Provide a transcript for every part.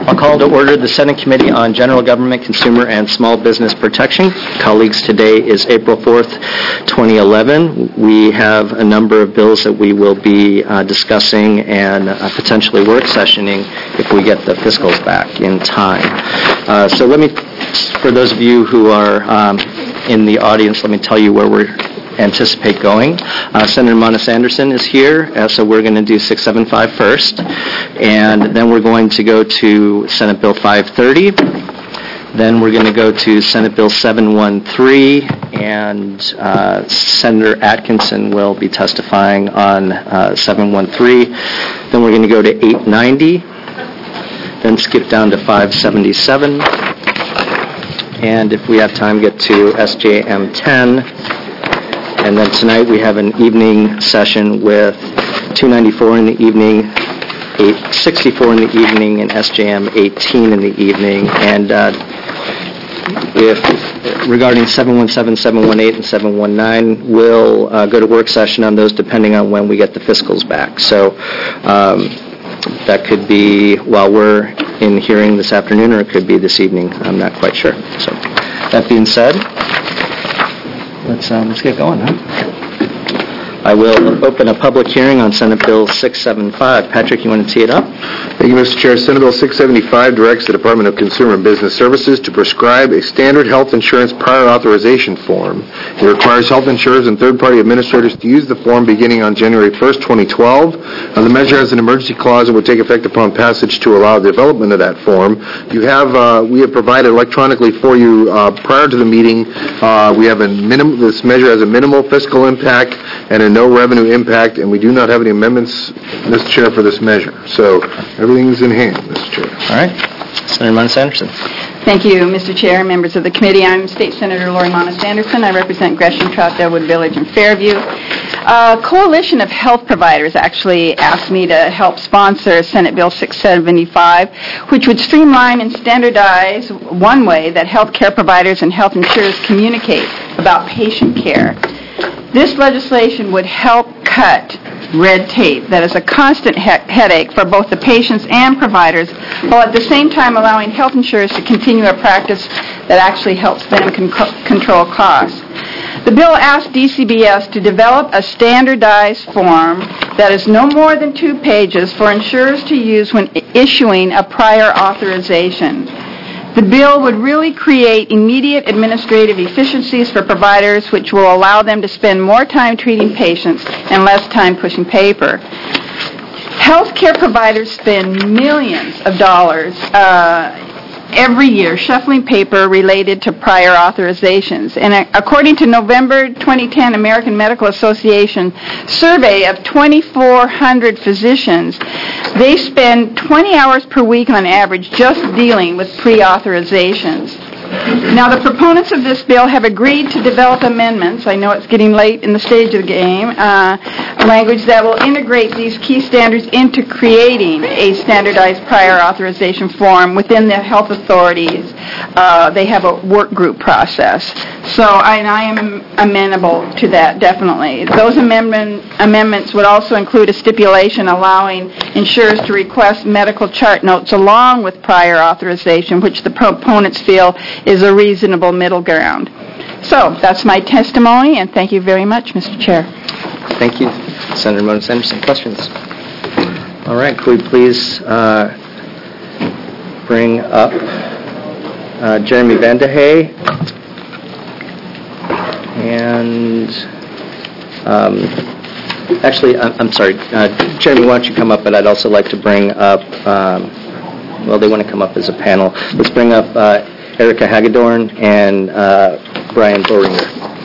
I'll call to order the Senate Committee on General Government, Consumer, and Small Business Protection. Colleagues, today is April 4th, 2011. We have a number of bills that we will be discussing and potentially work sessioning if we get the fiscals back in time. So let me, for those of you who are in the audience, let me tell you where we're anticipate going. Senator Monis-Anderson is here, so we're going to do 675 first, and then we're going to go to Senate Bill 530. Then we're going to go to Senate Bill 713, and Senator Atkinson will be testifying on 713. Then we're going to go to 890, then skip down to 577, and if we have time, get to SJM 10. And then tonight we have an evening session with 294 in the evening, 864 in the evening, and SJM 18 in the evening. And if regarding 717, 718, and 719, we'll go to work session on those depending on when we get the fiscals back. So that could be while we're in hearing this afternoon, or it could be this evening. I'm not quite sure. So that being said, let's get going, huh? I will open a public hearing on Senate Bill 675. Patrick, you want to tee it up? Thank you, Mr. Chair. Senate Bill 675 directs the Department of Consumer and Business Services to prescribe a standard health insurance prior authorization form. It requires health insurers and third-party administrators to use the form beginning on January 1st, 2012. The measure has an emergency clause and would take effect upon passage to allow the development of that form. We have provided electronically for you prior to the meeting. This measure has a minimal fiscal impact and a no revenue impact, and we do not have any amendments, Mr. Chair, for this measure. So everything's in hand, Mr. Chair. All right. Senator Monis-Anderson. Thank you, Mr. Chair, members of the committee. I'm State Senator Lori Monis-Anderson. I represent Gresham, Troutdale, Village, and Fairview. A coalition of health providers actually asked me to help sponsor Senate Bill 675, which would streamline and standardize one way that health care providers and health insurers communicate about patient care. This legislation would help cut red tape that is a constant headache for both the patients and providers, while at the same time allowing health insurers to continue a practice that actually helps them control costs. The bill asks DCBS to develop a standardized form that is no more than 2 pages for insurers to use when issuing a prior authorization. The bill would really create immediate administrative efficiencies for providers, which will allow them to spend more time treating patients and less time pushing paper. Healthcare providers spend millions of dollars every year shuffling paper related to prior authorizations. And according to November 2010 American Medical Association survey of 2,400 physicians, they spend 20 hours per week on average just dealing with pre-authorizations. Now, the proponents of this bill have agreed to develop amendments. I know it's getting late in the stage of the game. Language that will integrate these key standards into creating a standardized prior authorization form within the health authorities. They have a work group process. So I am amenable to that, definitely. Those amendments would also include a stipulation allowing insurers to request medical chart notes along with prior authorization, which the proponents feel is a reasonable middle ground. So that's my testimony, and thank you very much, Mr. Chair. Thank you, Senator Monis-Anderson. Questions? All right. Could we please bring up Jeremy Vandehay and actually, I'm sorry, Jeremy, why don't you come up? But I'd also like to bring up. They want to come up as a panel. Let's bring up Erica Hagedorn and Brian Boringer.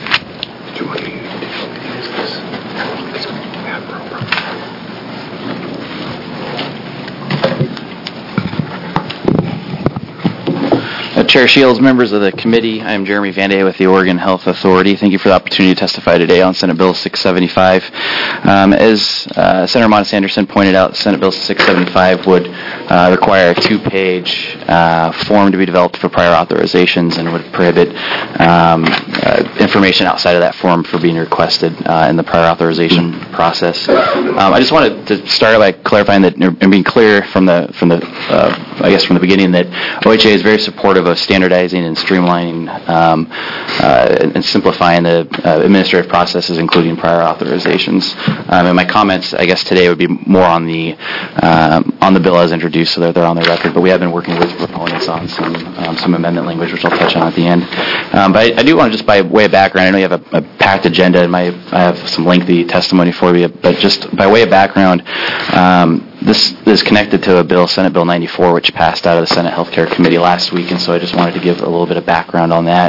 Chair Shields, members of the committee, I am Jeremy Vandehay with the Oregon Health Authority. Thank you for the opportunity to testify today on Senate Bill 675. As Senator Monis-Anderson pointed out, Senate Bill 675 would require a 2-page form to be developed for prior authorizations and would prohibit information outside of that form for being requested in the prior authorization process. I just wanted to start by clarifying that and being clear from the beginning that OHA is very supportive of standardizing and streamlining and simplifying the administrative processes, including prior authorizations. And my comments, I guess, today would be more on the bill as introduced, so that they're on the record. But we have been working with proponents on some amendment language, which I'll touch on at the end. But I do want to, just by way of background, I know you have a packed agenda, and I have some lengthy testimony for you. But just by way of background, this is connected to a bill, Senate Bill 94, which passed out of the Senate Healthcare Committee last week, and so I just wanted to give a little bit of background on that.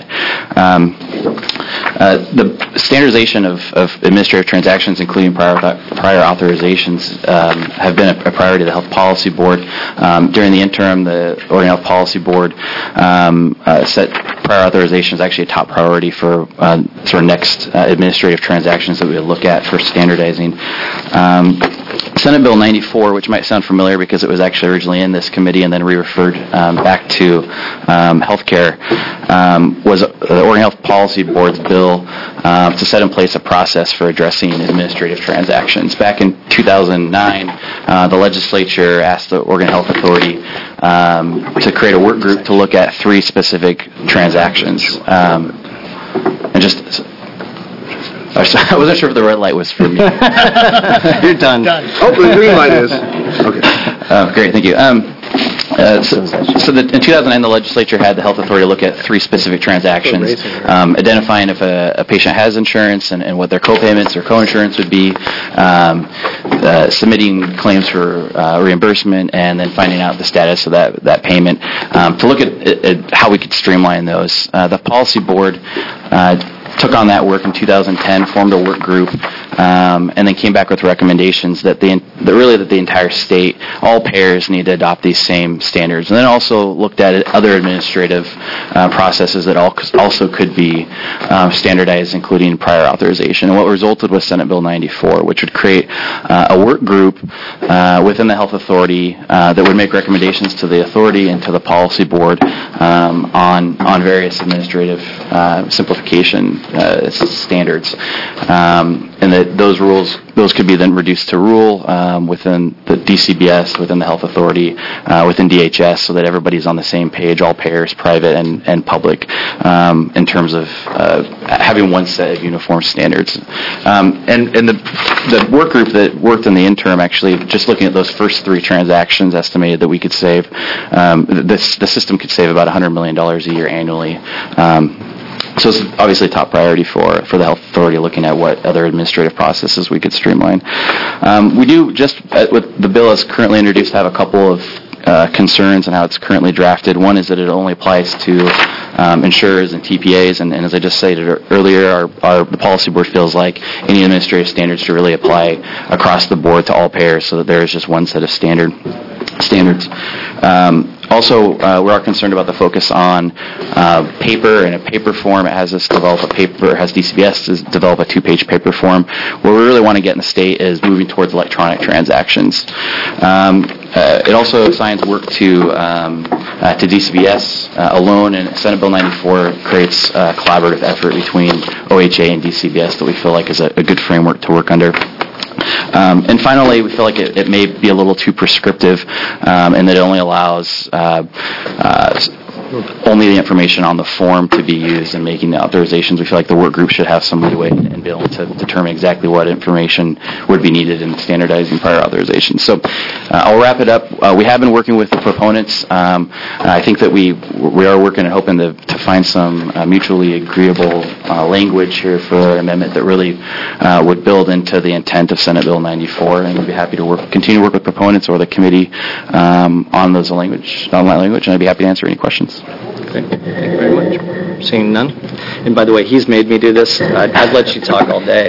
The standardization of administrative transactions, including prior authorizations, have been a priority of the Health Policy Board. During the interim, the Oregon Health Policy Board set prior authorization as actually a top priority for sort of next administrative transactions that we would look at for standardizing. Senate Bill 94, which might sound familiar because it was actually originally in this committee and then re-referred back to healthcare, was the Oregon Health Policy Board's bill to set in place a process for addressing administrative transactions. Back in 2009, the legislature asked the Oregon Health Authority to create a work group to look at 3 specific transactions. I wasn't sure if the red light was for me. You're done. Oh, the green light is. Okay. Great, thank you. In 2009, the legislature had the health authority look at 3 specific transactions, identifying if a patient has insurance and what their co-payments or co-insurance would be, submitting claims for reimbursement, and then finding out the status of that payment. To look at how we could streamline those, the policy board took on that work in 2010, formed a work group, and then came back with recommendations that the entire state, all payers, need to adopt these same standards. And then also looked at other administrative processes that also could be standardized, including prior authorization. And what resulted was Senate Bill 94, which would create a work group within the health authority that would make recommendations to the authority and to the policy board on various administrative simplification standards, and that those could be then reduced to rule within the DCBS, within the health authority, within DHS, so that everybody's on the same page, all payers, private and public, in terms of having one set of uniform standards. And the work group that worked in the interim, actually, just looking at those first 3 transactions, estimated that we could save, the system could save about $100 million a year annually. So it's obviously a top priority for the health authority, looking at what other administrative processes we could streamline. We do, just with the bill as currently introduced, have a couple of concerns on how it's currently drafted. One is that it only applies to insurers and TPAs, and as I just stated earlier, the policy board feels like any administrative standards should really apply across the board to all payers, so that there is just one set of standards. Also, we are concerned about the focus on paper and a paper form. It has us develop has DCBS develop a 2-page paper form. Where we really want to get in the state is moving towards electronic transactions. It also assigns work to DCBS alone, and Senate Bill 94 creates a collaborative effort between OHA and DCBS that we feel like is a good framework to work under. And finally, we feel like it may be a little too prescriptive, and that it only allows only the information on the form to be used in making the authorizations. We feel like the work group should have some leeway in being able to determine exactly what information would be needed in standardizing prior authorizations. So I'll wrap it up. We have been working with the proponents. I think that we are working and hoping to find some mutually agreeable language here for an amendment that really would build into the intent of Senate Bill 94, and we'd be happy to continue to work with proponents or the committee on that language, and I'd be happy to answer any questions. Okay. Thank you very much. Seeing none. And by the way, he's made me do this. I'd let you talk all day.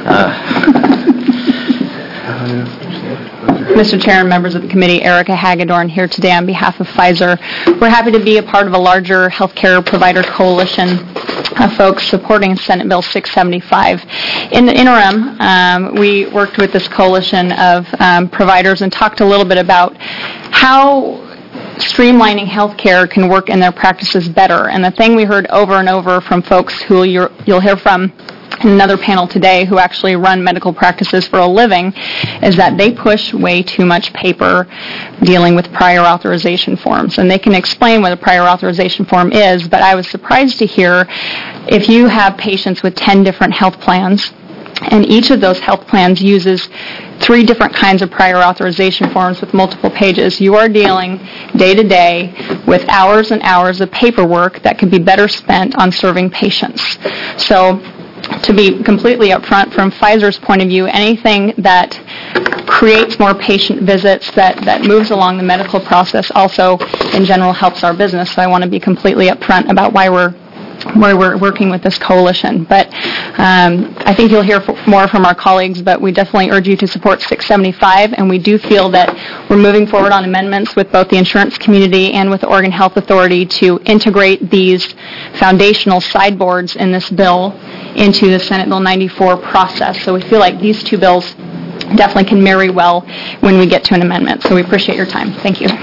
Mr. Chair and members of the committee, Erica Hagedorn here today on behalf of Pfizer. We're happy to be a part of a larger healthcare provider coalition of folks supporting Senate Bill 675. In the interim, we worked with this coalition of providers and talked a little bit about how streamlining healthcare can work in their practices better. And the thing we heard over and over from folks who you'll hear from in another panel today who actually run medical practices for a living is that they push way too much paper dealing with prior authorization forms. And they can explain what a prior authorization form is, but I was surprised to hear if you have patients with 10 different health plans, and each of those health plans uses 3 different kinds of prior authorization forms with multiple pages, you are dealing day to day with hours and hours of paperwork that could be better spent on serving patients. So to be completely upfront, from Pfizer's point of view, anything that creates more patient visits, that moves along the medical process also in general helps our business. So I want to be completely upfront about why we're working with this coalition. But I think you'll hear more from our colleagues, but we definitely urge you to support 675, and we do feel that we're moving forward on amendments with both the insurance community and with the Oregon Health Authority to integrate these foundational sideboards in this bill into the Senate Bill 94 process. So we feel like these 2 bills definitely can marry well when we get to an amendment. So we appreciate your time. Thank you.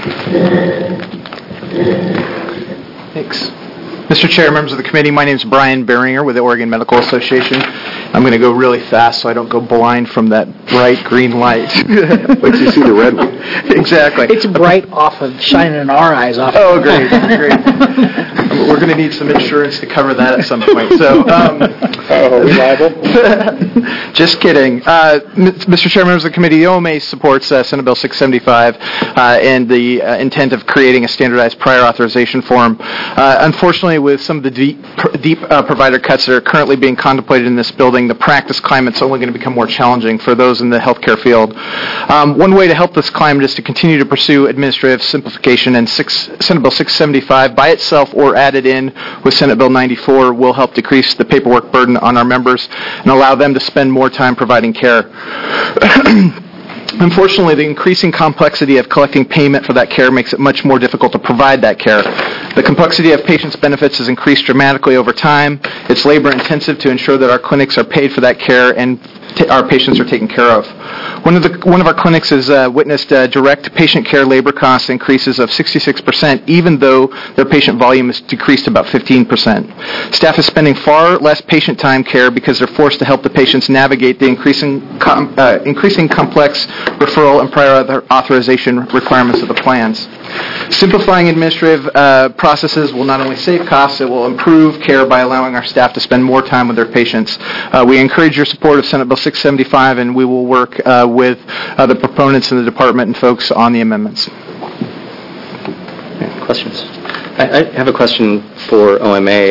Thanks. Mr. Chair, members of the committee, my name is Brian Beringer with the Oregon Medical Association. I'm going to go really fast so I don't go blind from that bright green light. Like you see the red one. Exactly. It's bright off of shining our eyes off. Oh, great, great. We're going to need some insurance to cover that at some point. So, reliable? Just kidding. Mr. Chair, members of the committee, the OMA supports Senate Bill 675 and the intent of creating a standardized prior authorization form. Unfortunately, with some of the deep provider cuts that are currently being contemplated in this building, the practice climate's only going to become more challenging for those in the healthcare field. One way to help this climate is to continue to pursue administrative simplification, and Senate Bill 675 by itself or added in with Senate Bill 94 will help decrease the paperwork burden on our members and allow them to spend more time providing care. Unfortunately, the increasing complexity of collecting payment for that care makes it much more difficult to provide that care. The complexity of patients' benefits has increased dramatically over time. It's labor-intensive to ensure that our clinics are paid for that care and our patients are taken care of. One of our clinics has witnessed direct patient care labor cost increases of 66%, even though their patient volume has decreased about 15%. Staff is spending far less patient time care because they're forced to help the patients navigate the increasing complex referral and prior authorization requirements of the plans. Simplifying administrative processes will not only save costs, it will improve care by allowing our staff to spend more time with their patients. We encourage your support of Senate Bill 675, and we will work with the proponents in the department and folks on the amendments. Questions? I have a question for OMA.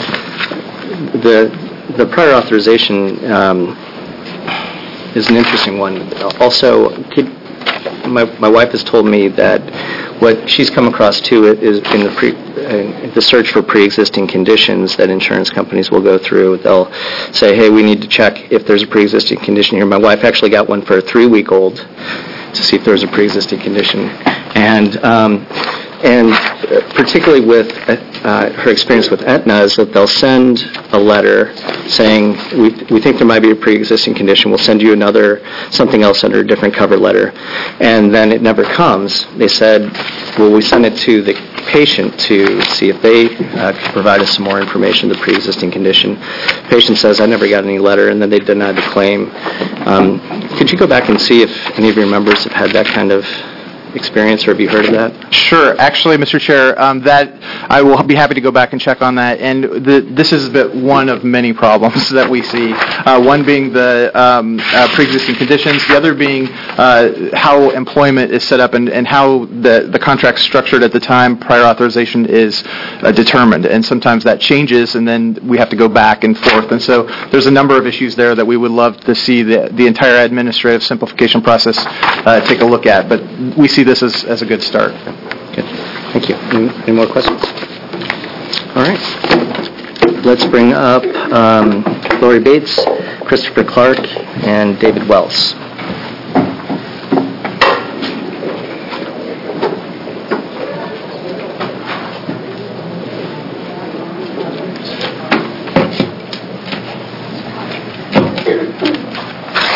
The prior authorization is an interesting one. Also, my wife has told me that what she's come across too is in the search for pre-existing conditions that insurance companies will go through. They'll say, hey, we need to check if there's a pre-existing condition here. My wife actually got one for a 3-week-old to see if there's a pre-existing condition. And particularly with her experience with Aetna is that they'll send a letter saying, we think there might be a pre-existing condition, we'll send you something else under a different cover letter. And then it never comes. They said, well, we send it to the patient to see if they could provide us some more information on the pre-existing condition. The patient says, I never got any letter, and then they denied the claim. Could you go back and see if any of your members have had that kind of experience, or have you heard of that? Sure. Actually, Mr. Chair, that I will be happy to go back and check on that. And this is one of many problems that we see. One being the pre-existing conditions. The other being how employment is set up and how the contract's structured at the time prior authorization is determined. And sometimes that changes, and then we have to go back and forth. And so there's a number of issues there that we would love to see the entire administrative simplification process take a look at. But we see this as a good start. Good. Thank you. Any more questions? All right. Let's bring up Lori Bates, Christopher Clark, and David Wells.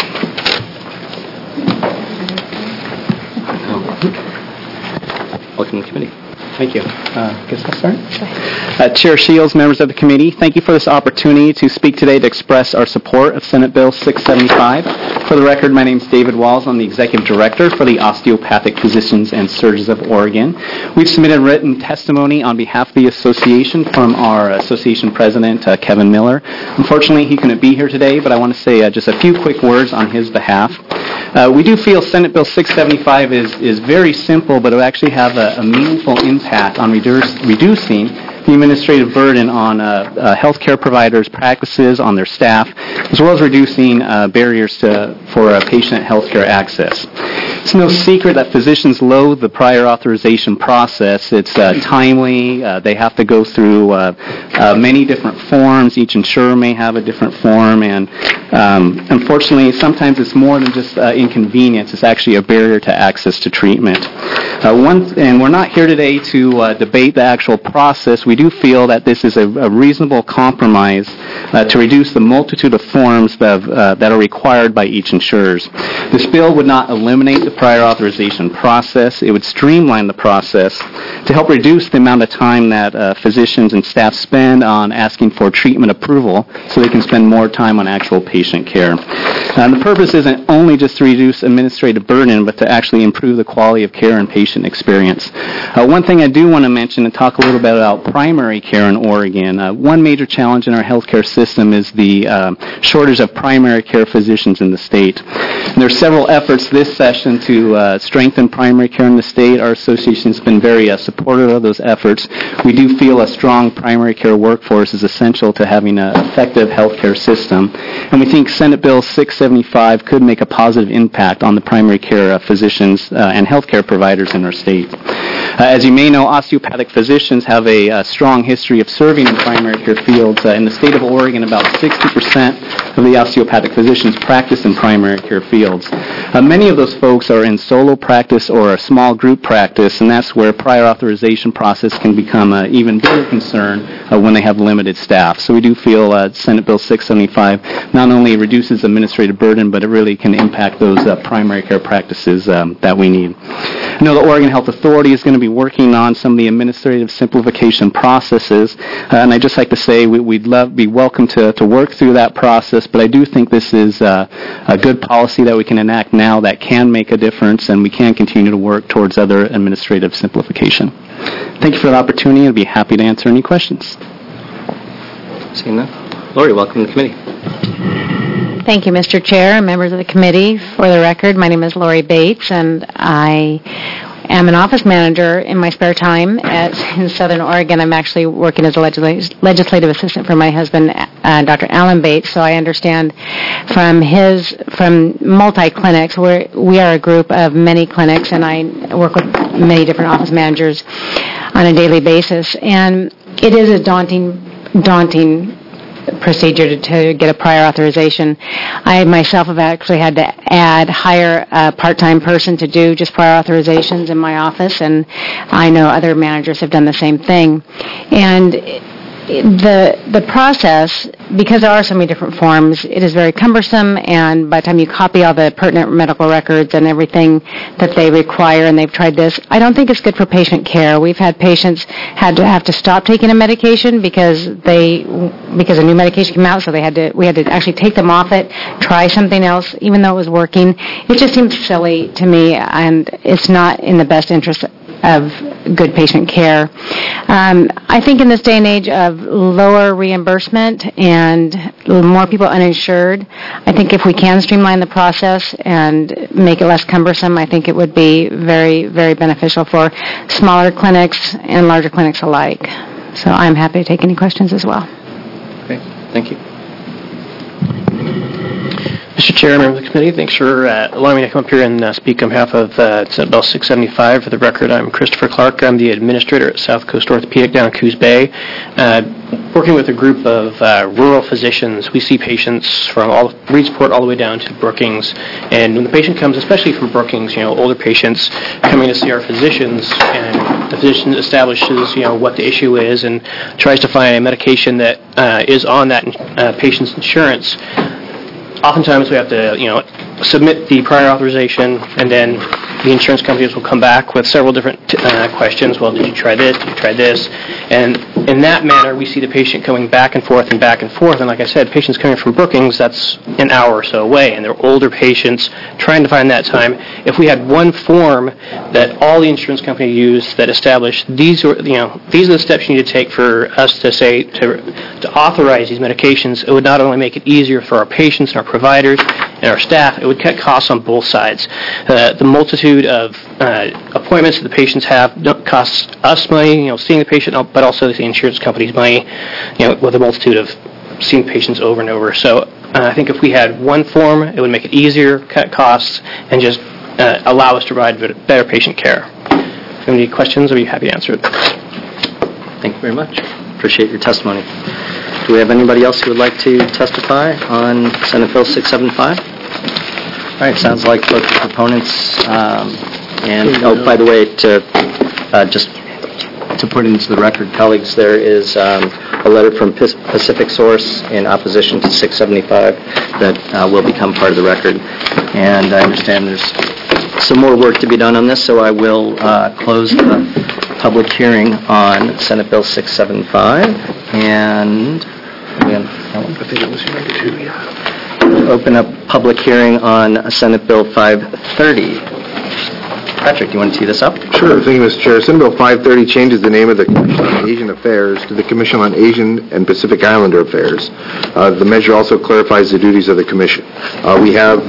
Welcome, welcome to the committee. Thank you. Guess I'll start. Chair Shields, members of the committee, thank you for this opportunity to speak today to express our support of Senate Bill 675. For the record, my name is David Walls. I'm the Executive Director for the Osteopathic Physicians and Surgeons of Oregon. We've submitted written testimony on behalf of the association from our association president, Kevin Miller. Unfortunately, he couldn't be here today, but I want to say just a few quick words on his behalf. We do feel Senate Bill 675 is very simple, but it will actually have a meaningful impact on reducing the administrative burden on healthcare providers' practices, on their staff, as well as reducing barriers for patient healthcare access. It's no secret that physicians loathe the prior authorization process. It's timely. They have to go through many different forms. Each insurer may have a different form, and unfortunately, sometimes it's more than just inconvenience. It's actually a barrier to access to treatment. And we're not here today to debate the actual process. We do feel that this is a reasonable compromise to reduce the multitude of forms that are required by each insurer. This bill would not eliminate the prior authorization process. It would streamline the process to help reduce the amount of time that physicians and staff spend on asking for treatment approval so they can spend more time on actual patient care. And the purpose isn't only just to reduce administrative burden, but to actually improve the quality of care and patient experience. One thing I do want to mention and talk a little bit about primary care in Oregon. One major challenge in our healthcare system is the shortage of primary care physicians in the state. And there are several efforts this session to strengthen primary care in the state. Our association has been very supportive of those efforts. We do feel a strong primary care workforce is essential to having an effective healthcare system. And we think Senate Bill 675 could make a positive impact on the primary care physicians and healthcare providers in our state. As you may know, osteopathic physicians have a strong history of serving in primary care fields. In the state of Oregon, about 60% of the osteopathic physicians practice in primary care fields. Many of those folks are in solo practice or a small group practice, and that's where prior authorization process can become an even bigger concern when they have limited staff. So we do feel Senate Bill 675 not only reduces administrative burden, but it really can impact those primary care practices that we need. I know the Oregon Health Authority is going to be working on some of the administrative simplification processes, and I'd just like to say we'd be welcome to work through that process, but I do think this is a good policy that we can enact now that can make a difference, and we can continue to work towards other administrative simplification. Thank you for the opportunity. I'd be happy to answer any questions. Seeing that? Lori, welcome to the committee. Thank you, Mr. Chair and members of the committee. For the record, my name is Lori Bates, and I am an office manager in my spare time in Southern Oregon. I'm actually working as a legislative assistant for my husband, Dr. Alan Bates, so I understand from multi-clinics. We are a group of many clinics, and I work with many different office managers on a daily basis, and it is a daunting procedure to get a prior authorization. I myself have actually had to hire a part-time person to do just prior authorizations in my office, and I know other managers have done the same thing. And the process, because there are so many different forms, it is very cumbersome, and by the time you copy all the pertinent medical records and everything that they require, and they've tried this, I don't think it's good for patient care. We've had patients have to stop taking a medication because a new medication came out, so we had to actually take them off it, try something else, even though it was working. It just seems silly to me, and it's not in the best interest of good patient care. I think in this day and age of lower reimbursement and more people uninsured, I think if we can streamline the process and make it less cumbersome, I think it would be very, very beneficial for smaller clinics and larger clinics alike. So I'm happy to take any questions as well. Okay, thank you. Mr. Chair, members of the committee, thanks for allowing me to come up here and speak on behalf of Senate Bill 675. For the record, I'm Christopher Clark. I'm the administrator at South Coast Orthopedic down in Coos Bay. Working with a group of rural physicians, we see patients from Reedsport all the way down to Brookings. And when the patient comes, especially from Brookings, older patients coming to see our physicians, and the physician establishes, what the issue is and tries to find a medication that is on that patient's insurance. Oftentimes we have to, submit the prior authorization, and then the insurance companies will come back with several different questions. Well, did you try this? Did you try this? And in that manner, we see the patient going back and forth and back and forth. And like I said, patients coming from Brookings, that's an hour or so away, and they're older patients trying to find that time. If we had one form that all the insurance companies use that established these are the steps you need to take for us to say to authorize these medications, it would not only make it easier for our patients and our providers and our staff, it would cut costs on both sides. The multitude of appointments that the patients have costs us money, seeing the patient, but also the insurance companies money, with a multitude of seeing patients over and over. So I think if we had one form, it would make it easier, cut costs, and just allow us to provide better patient care. If you have any questions, I'll be happy to answer it. Thank you very much. Appreciate your testimony. Do we have anybody else who would like to testify on Senate Bill 675? All right, sounds like both the proponents by the way, just to put into the record, colleagues, there is a letter from Pacific Source in opposition to 675 that will become part of the record. And I understand there's some more work to be done on this, so I will close the public hearing on Senate Bill 675. And open up public hearing on Senate Bill 530. Patrick, you want to tee this up? Sure. Thank you, Mr. Chair. Senate Bill 530 changes the name of the Commission on Asian Affairs to the Commission on Asian and Pacific Islander Affairs. The measure also clarifies the duties of the Commission. We have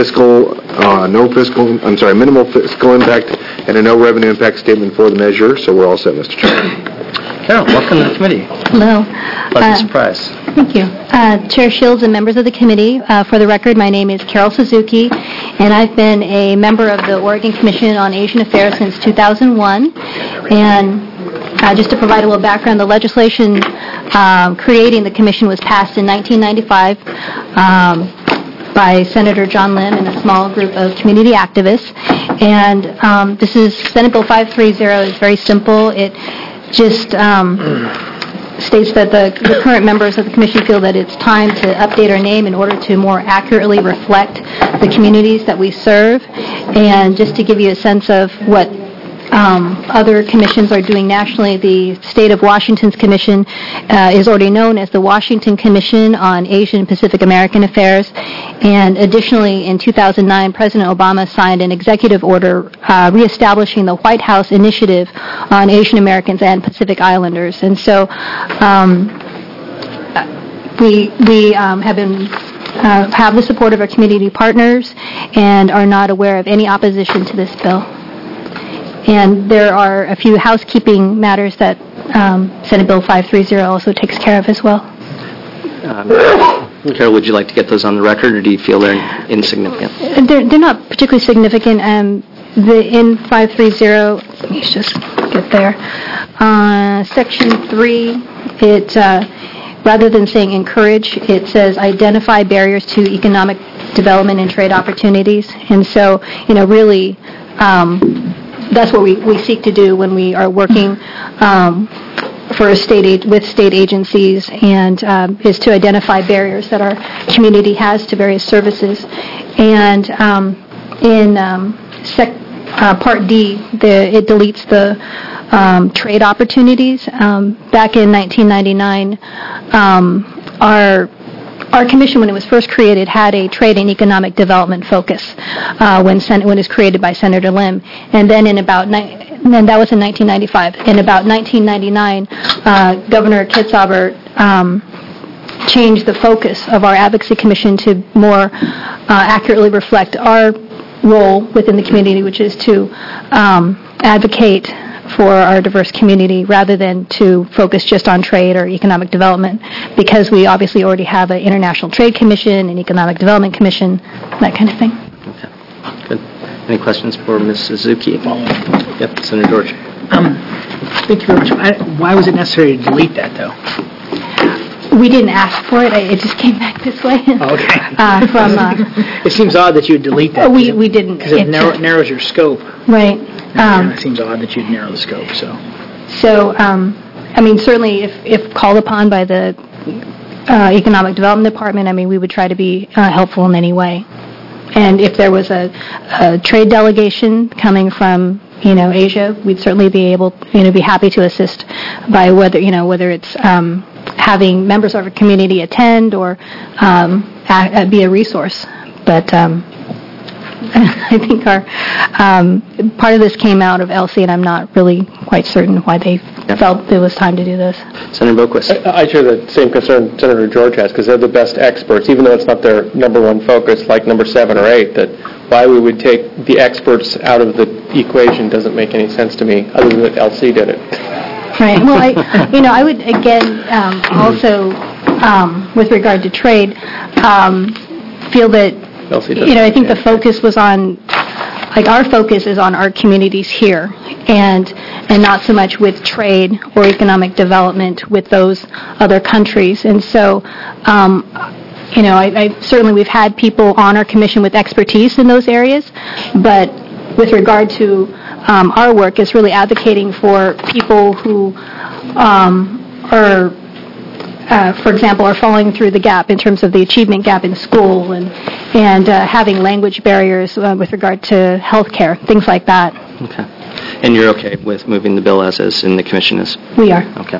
minimal fiscal impact and a no revenue impact statement for the measure, so we're all set, Mr. Chair. Carol, welcome to the committee. Hello. Pleasant surprise. Thank you. Chair Shields and members of the committee, for the record, my name is Carol Suzuki, and I've been a member of the Oregon Commission on Asian Affairs since 2001. And just to provide a little background, the legislation creating the commission was passed in 1995 by Senator John Lim and a small group of community activists. And this is Senate Bill 530. It's very simple. It just states that the current members of the commission feel that it's time to update our name in order to more accurately reflect the communities that we serve. And just to give you a sense of what other commissions are doing nationally, the state of Washington's commission is already known as the Washington Commission on Asian and Pacific American Affairs. And additionally, in 2009, President Obama signed an executive order reestablishing the White House Initiative on Asian Americans and Pacific Islanders. And so we have the support of our community partners and are not aware of any opposition to this bill. And there are a few housekeeping matters that Senate Bill 530 also takes care of as well. Carol, would you like to get those on the record, or do you feel they're insignificant? They're not particularly significant. In 530, let me just get there. Section 3, it rather than saying encourage, it says identify barriers to economic development and trade opportunities. And so, really, that's what we seek to do when we are working with state agencies, and is to identify barriers that our community has to various services. And in Part D, it deletes the trade opportunities. Back in 1999, our commission, when it was first created, had a trade and economic development focus when it was created by Senator Lim. And then that was in 1995. In about 1999, Governor Kitzhaber changed the focus of our advocacy commission to more accurately reflect our role within the community, which is to advocate for our diverse community rather than to focus just on trade or economic development, because we obviously already have an International Trade Commission, an Economic Development Commission, that kind of thing. Okay, good. Any questions for Ms. Suzuki? Yep, Senator George. Thank you very much. Why was it necessary to delete that, though? We didn't ask for it. It just came back this way. Okay. It seems odd that you would delete that. We didn't. Because it narrows your scope. Right. It seems odd that you'd narrow the scope. So, certainly if called upon by the Economic Development Department, we would try to be helpful in any way. And if there was a trade delegation coming from, Asia, we'd certainly be able, be happy to assist by whether it's having members of our community attend or be a resource. But I think our part of this came out of ELSI, and I'm not really quite certain why they felt it was time to do this. Senator Boquist. I share the same concern Senator George has, because they're the best experts, even though it's not their number one focus like number 7 or 8, that why we would take the experts out of the equation doesn't make any sense to me, other than that LC did it. Right. Well, I would, again, also, with regard to trade, feel that, I think the focus was on, our focus is on our communities here, and not so much with trade or economic development with those other countries. And so, I certainly we've had people on our commission with expertise in those areas, but with regard to our work, it's really advocating for people who are, for example, are falling through the gap in terms of the achievement gap in school and having language barriers with regard to health care, things like that. Okay. And you're okay with moving the bill as is and the commission is? We are. Okay.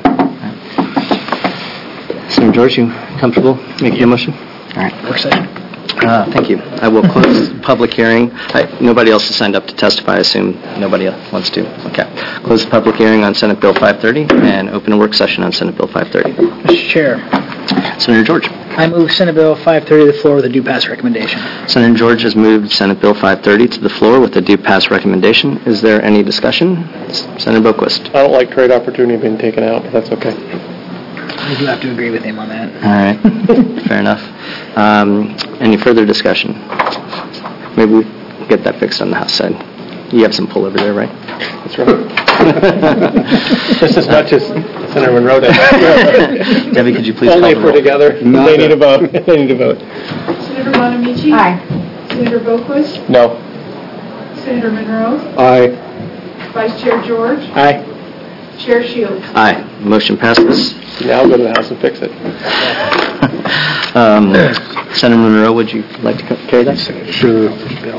Senator George, you comfortable making a motion? All right. Work session. Thank you. I will close the public hearing. Nobody else has signed up to testify. I assume nobody else wants to. Okay. Close the public hearing on Senate Bill 530 and open a work session on Senate Bill 530. Mr. Chair, Senator George. I move Senate Bill 530 to the floor with a due pass recommendation. Senator George has moved Senate Bill 530 to the floor with a due pass recommendation. Is there any discussion? Senator Boquist. I don't like trade opportunity being taken out, but that's okay. I do have to agree with him on that. All right. Fair enough. Any further discussion? Maybe we get that fixed on the House side. You have some pull over there, right? That's right. This is not just Senator Monroe. Debbie, could you please Only call if we're the roll? together. They need a vote. They need a vote. Senator Bonamici? Aye. Senator Boquist? No. Senator Monroe? Aye. Vice Chair George? Aye. Chair Shields? Aye. Motion passes. Now go to the House and fix it. Senator Monroe, would you like to carry that? Sure.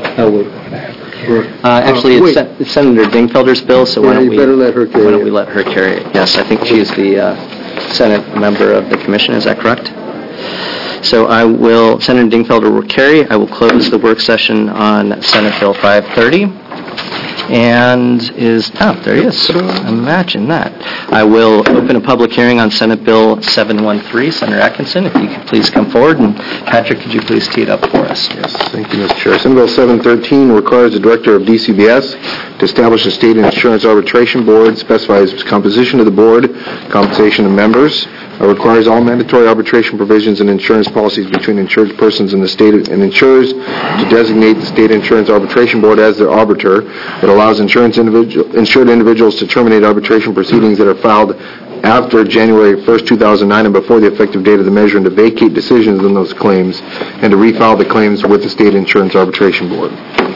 Actually, it's Senator Dingfelder's bill, so why don't we let her carry why don't we let her carry it? Yes, I think she's the Senate member of the commission. Is that correct? So Senator Dingfelder will carry. I will close the work session on Senate Bill 530. And there he is. Imagine that. I will open a public hearing on Senate Bill 713. Senator Atkinson, if you could please come forward. And Patrick, could you please tee it up for us? Yes, thank you, Mr. Chair. Senate Bill 713 requires the Director of DCBS to establish a state insurance arbitration board, specifies composition of the board, compensation of members, requires all mandatory arbitration provisions and insurance policies between insured persons and the state and insurers to designate the state insurance arbitration board as their arbiter. It allows insured individuals to terminate arbitration proceedings that are filed after January 1st, 2009 and before the effective date of the measure, and to vacate decisions on those claims and to refile the claims with the state insurance arbitration board.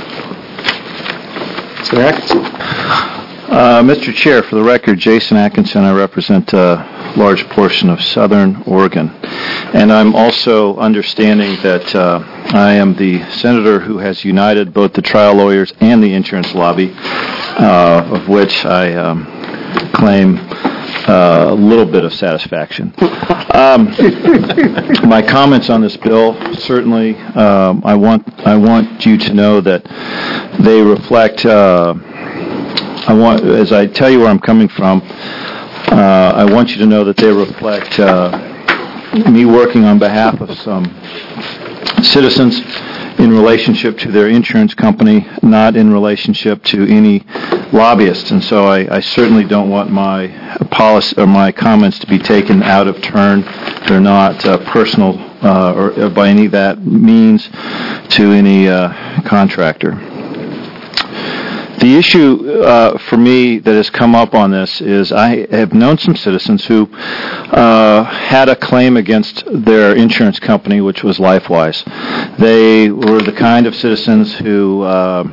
Senator Atkinson. Mr. Chair, for the record, Jason Atkinson. I represent a large portion of Southern Oregon. And I'm also understanding that I am the senator who has united both the trial lawyers and the insurance lobby, of which I claim a little bit of satisfaction. My comments on this bill, certainly, I want you to know that they reflect. As I tell you where I'm coming from, I want you to know that they reflect me working on behalf of some citizens in relationship to their insurance company, not in relationship to any lobbyists. And so I certainly don't want my policy or my comments to be taken out of turn. They're not personal or by any of that means to any contractor. The issue for me that has come up on this is I have known some citizens who had a claim against their insurance company, which was LifeWise. They were the kind of citizens who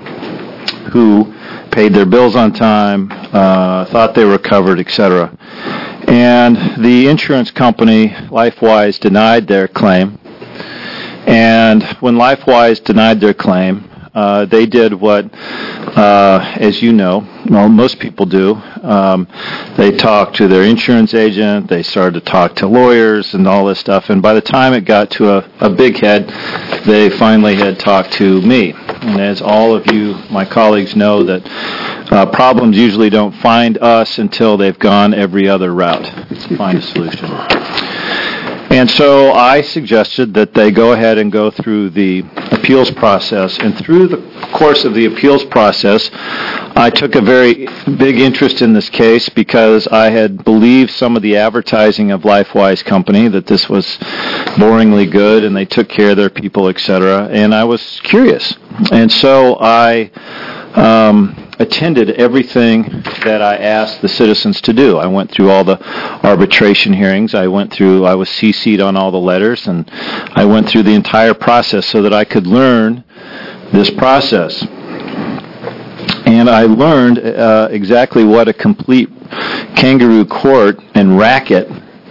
paid their bills on time, thought they were covered, etc. And the insurance company, LifeWise, denied their claim. And when LifeWise denied their claim, they did what, as you know, most people do. They talked to their insurance agent, they started to talk to lawyers and all this stuff, and by the time it got to a big head, they finally had talked to me. And as all of you, my colleagues, know, that problems usually don't find us until they've gone every other route to find a solution. And so I suggested that they go ahead and go through the appeals process. And through the course of the appeals process, I took a very big interest in this case because I had believed some of the advertising of LifeWise Company, that this was boringly good and they took care of their people, etc. And I was curious. And so I attended everything that I asked the citizens to do. I went through all the arbitration hearings. I was CC'd on all the letters, and I went through the entire process so that I could learn this process. And I learned exactly what a complete kangaroo court and racket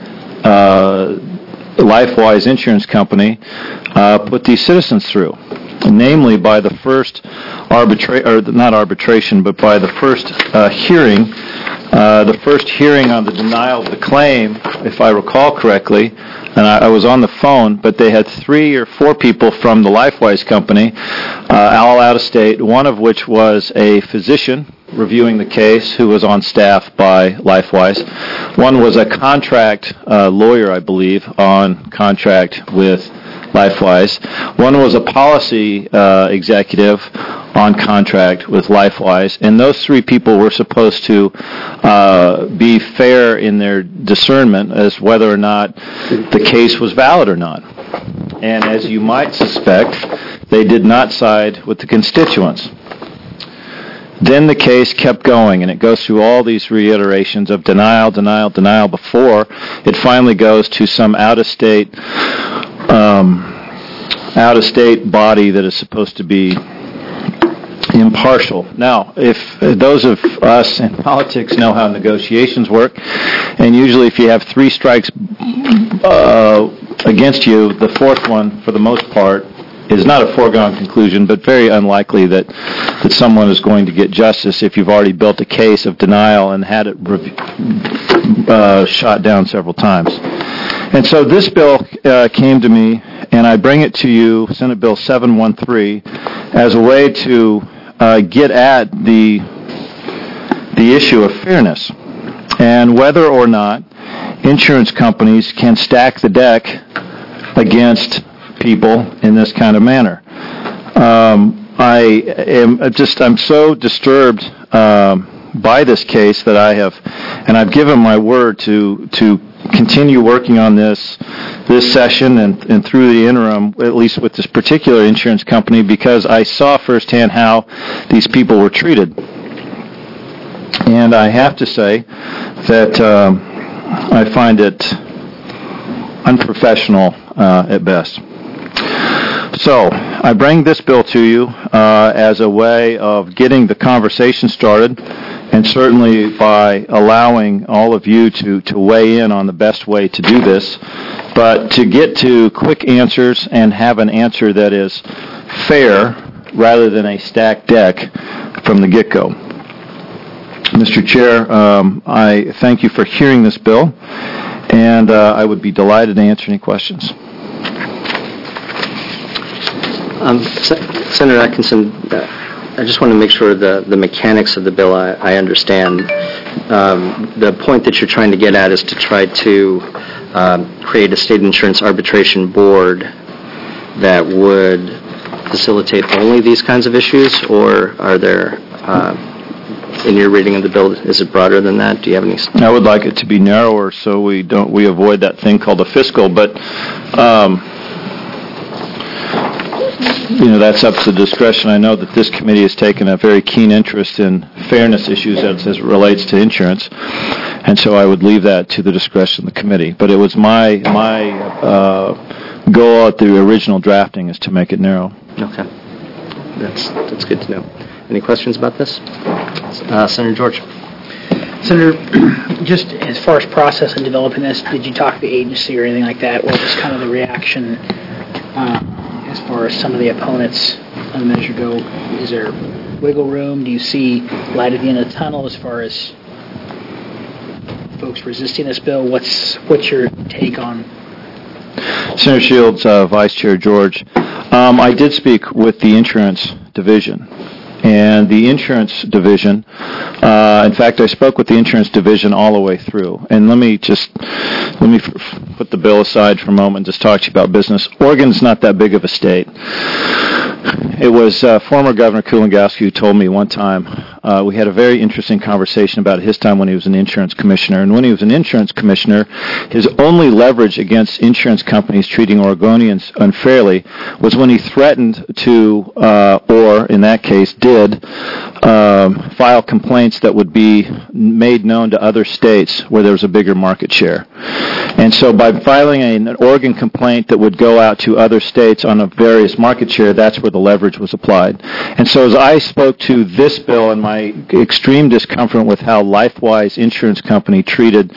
LifeWise Insurance Company put these citizens through. Namely, by the first by the first hearing on the denial of the claim, if I recall correctly, and I was on the phone, but they had 3 or 4 people from the LifeWise Company, all out of state, one of which was a physician reviewing the case who was on staff by LifeWise. One was a contract lawyer, I believe, on contract with LifeWise. One was a policy executive on contract with LifeWise, and those 3 people were supposed to be fair in their discernment as whether or not the case was valid or not. And as you might suspect, they did not side with the constituents. Then the case kept going, and it goes through all these reiterations of denial before it finally goes to some out-of-state body that is supposed to be impartial. Now, if those of us in politics know how negotiations work, and usually if you have 3 strikes against you, the 4th one, for the most part, is not a foregone conclusion, but very unlikely that someone is going to get justice if you've already built a case of denial and had it shot down several times. And so this bill came to me, and I bring it to you, Senate Bill 713, as a way to get at the issue of fairness and whether or not insurance companies can stack the deck against people in this kind of manner. I'm so disturbed by this case that I've given my word to continue working on this session and through the interim, at least with this particular insurance company, because I saw firsthand how these people were treated. And I have to say that I find it unprofessional at best. So I bring this bill to you as a way of getting the conversation started, and certainly by allowing all of you to weigh in on the best way to do this, but to get to quick answers and have an answer that is fair rather than a stacked deck from the get-go. Mr. Chair, I thank you for hearing this bill, and I would be delighted to answer any questions. Senator Atkinson, I just want to make sure the mechanics of the bill I understand. The point that you're trying to get at is to try to create a state insurance arbitration board that would facilitate only these kinds of issues, or are there, in your reading of the bill, is it broader than that? Do you have any? I would like it to be narrower so we avoid that thing called a fiscal, but that's up to discretion. I know that this committee has taken a very keen interest in fairness issues as it relates to insurance, and so I would leave that to the discretion of the committee. But it was my goal at the original drafting is to make it narrow. Okay. That's good to know. Any questions about this? Senator George. Senator, just as far as process in developing this, did you talk to the agency or anything like that? What was kind of the reaction as far as some of the opponents on the measure go? Is there wiggle room? Do you see light at the end of the tunnel as far as folks resisting this bill? What's your take on? Senator Shields, Vice Chair George, I did speak with the insurance division. And the insurance division, in fact, I spoke with the insurance division all the way through. And let me put the bill aside for a moment and just talk to you about business. Oregon's not that big of a state. It was former Governor Kulongoski who told me one time, we had a very interesting conversation about his time when he was an insurance commissioner. And when he was an insurance commissioner, his only leverage against insurance companies treating Oregonians unfairly was when he threatened to, or in that case did, file complaints that would be made known to other states where there was a bigger market share. And so by filing an Oregon complaint that would go out to other states on a various market share, that's where the leverage was applied. And so as I spoke to this bill and my extreme discomfort with how LifeWise Insurance Company treated,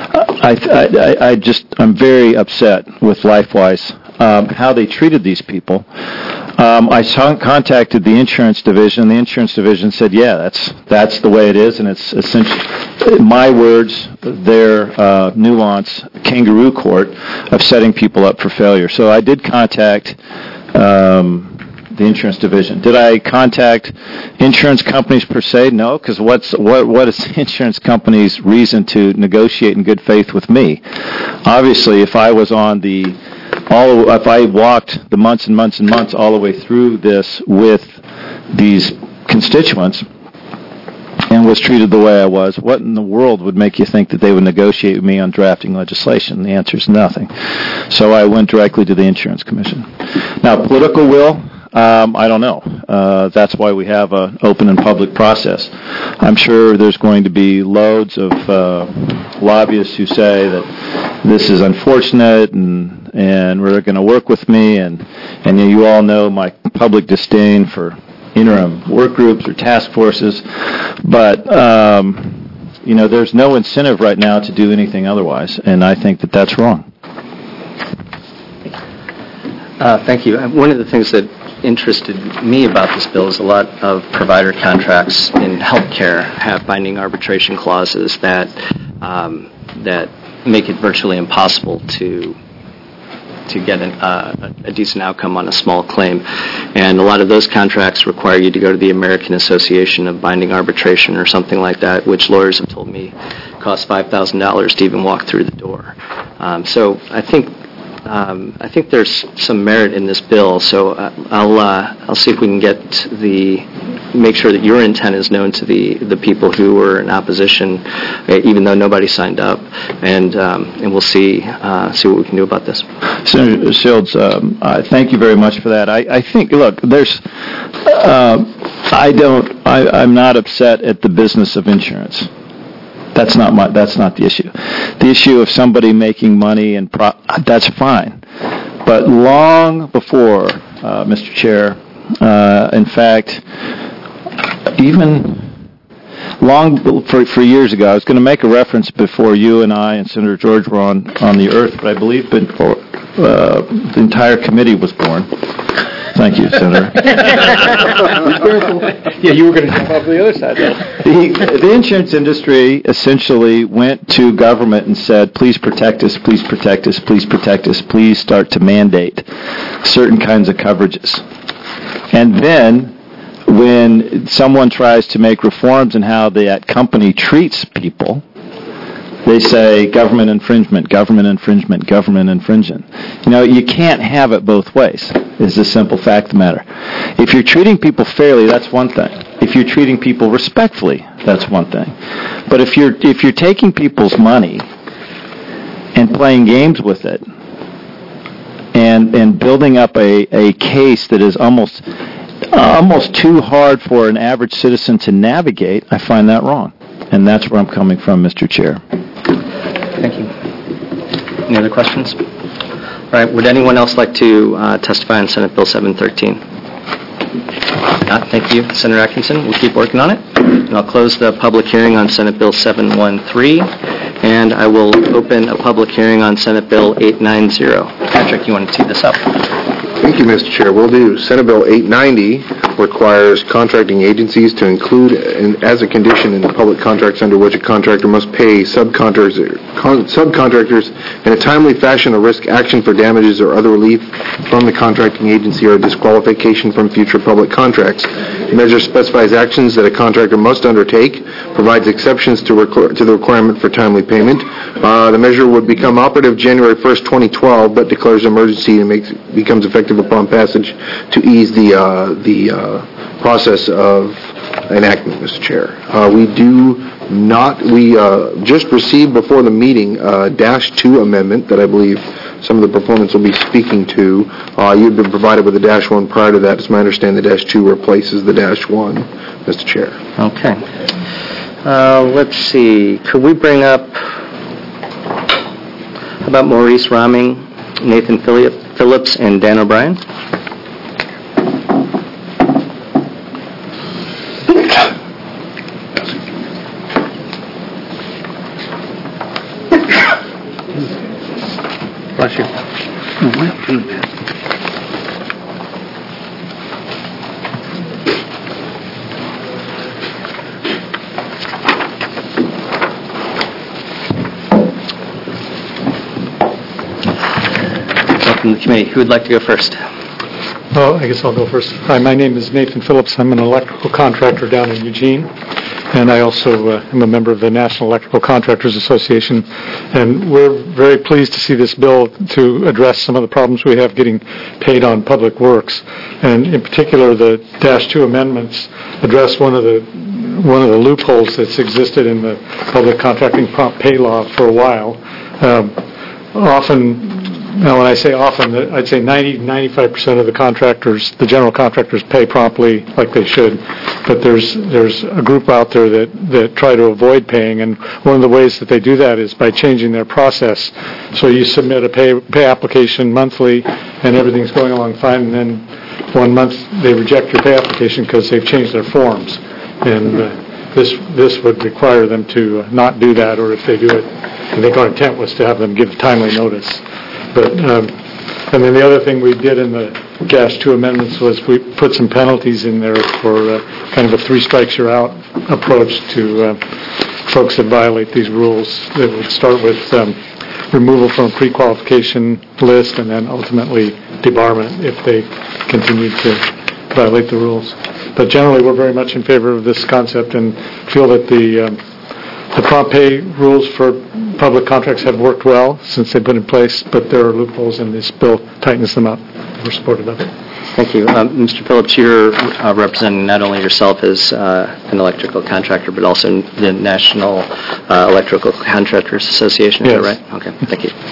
I'm very upset with LifeWise, how they treated these people. I contacted the insurance division. The insurance division said, yeah, that's the way it is, and it's essentially, my words, their nuance, kangaroo court of setting people up for failure. So I did contact the insurance division. Did I contact insurance companies per se? No, because what is the insurance company's reason to negotiate in good faith with me? Obviously, if I was on if I walked the months and months and months all the way through this with these constituents and was treated the way I was, what in the world would make you think that they would negotiate with me on drafting legislation? The answer is nothing. So I went directly to the Insurance Commission. Now, political will, I don't know. That's why we have an open and public process. I'm sure there's going to be loads of lobbyists who say that this is unfortunate and we're going to work with me, and you all know my public disdain for interim work groups or task forces, but there's no incentive right now to do anything otherwise, and I think that that's wrong. Thank you. One of the things that interested me about this bill is a lot of provider contracts in healthcare have binding arbitration clauses that make it virtually impossible to get a decent outcome on a small claim. And a lot of those contracts require you to go to the American Association of Binding Arbitration or something like that, which lawyers have told me costs $5,000 to even walk through the door. So I think there's some merit in this bill. So I'll see if we can make sure that your intent is known to the people who were in opposition, even though nobody signed up, and we'll see what we can do about this. Senator Shields, thank you very much for that. I think, look, I'm not upset at the business of insurance. That's not the issue. The issue of somebody making money and that's fine. But long before, Mr. Chair, in fact, even for years ago, I was going to make a reference before you and I and Senator George were on the earth, but I believe before the entire committee was born. Thank you, Senator. Yeah, you were going to jump off the other side, though. The insurance industry essentially went to government and said, please protect us, please protect us, please protect us, please start to mandate certain kinds of coverages. And then when someone tries to make reforms in how that company treats people, they say government infringement, government infringement, government infringement. You can't have it both ways, is the simple fact of the matter. If you're treating people fairly, that's one thing. If you're treating people respectfully, that's one thing. But if you're taking people's money and playing games with it and building up a case that is almost too hard for an average citizen to navigate, I find that wrong. And that's where I'm coming from, Mr. Chair. Thank you. Any other questions? All right. Would anyone else like to testify on Senate Bill 713? Not. Thank you, Senator Atkinson. We'll keep working on it. And I'll close the public hearing on Senate Bill 713, and I will open a public hearing on Senate Bill 890. Patrick, you want to tee this up? Thank you, Mr. Chair. Will do. Senate Bill 890 requires contracting agencies to include as a condition in the public contracts under which a contractor must pay subcontractors in a timely fashion or risk action for damages or other relief from the contracting agency or disqualification from future public contracts. The measure specifies actions that a contractor must undertake, provides exceptions to the requirement for timely payment. The measure would become operative January 1st, 2012, but declares emergency and becomes effective upon passage to ease the process of enactment, Mr. Chair. We just received before the meeting a -2 amendment that I believe some of the proponents will be speaking to. You've been provided with a -1 prior to that. It's my understanding the -2 replaces the -1, Mr. Chair. Okay. Let's see. Could we bring up about Maurice Raming, Nathan Phillips, and Dan O'Brien? Bless you. Welcome to the committee. Who would like to go first? Well, I guess I'll go first. Hi, my name is Nathan Phillips. I'm an electrical contractor down in Eugene, and I also am a member of the National Electrical Contractors Association. And we're very pleased to see this bill to address some of the problems we have getting paid on public works. And in particular, the -2 amendments address one of the loopholes that's existed in the public contracting prompt pay law for a while. Now, when I say often, I'd say 95% of the contractors, the general contractors, pay promptly like they should. But there's a group out there that try to avoid paying, and one of the ways that they do that is by changing their process. So you submit a pay application monthly, and everything's going along fine, and then 1 month they reject your pay application because they've changed their forms. And this would require them to not do that, or if they do it, I think our intent was to have them give timely notice. But and then the other thing we did in the -2 amendments was we put some penalties in there for kind of a 3 strikes you're out approach to folks that violate these rules. That would start with removal from a pre-qualification list and then ultimately debarment if they continue to violate the rules. But generally, we're very much in favor of this concept and feel that the prompt pay rules for public contracts have worked well since they've been in place, but there are loopholes, and this bill tightens them up. We're supportive of it. Thank you. Mr. Phillips, you're representing not only yourself as an electrical contractor, but also the National Electrical Contractors Association, is that right? Okay, thank you.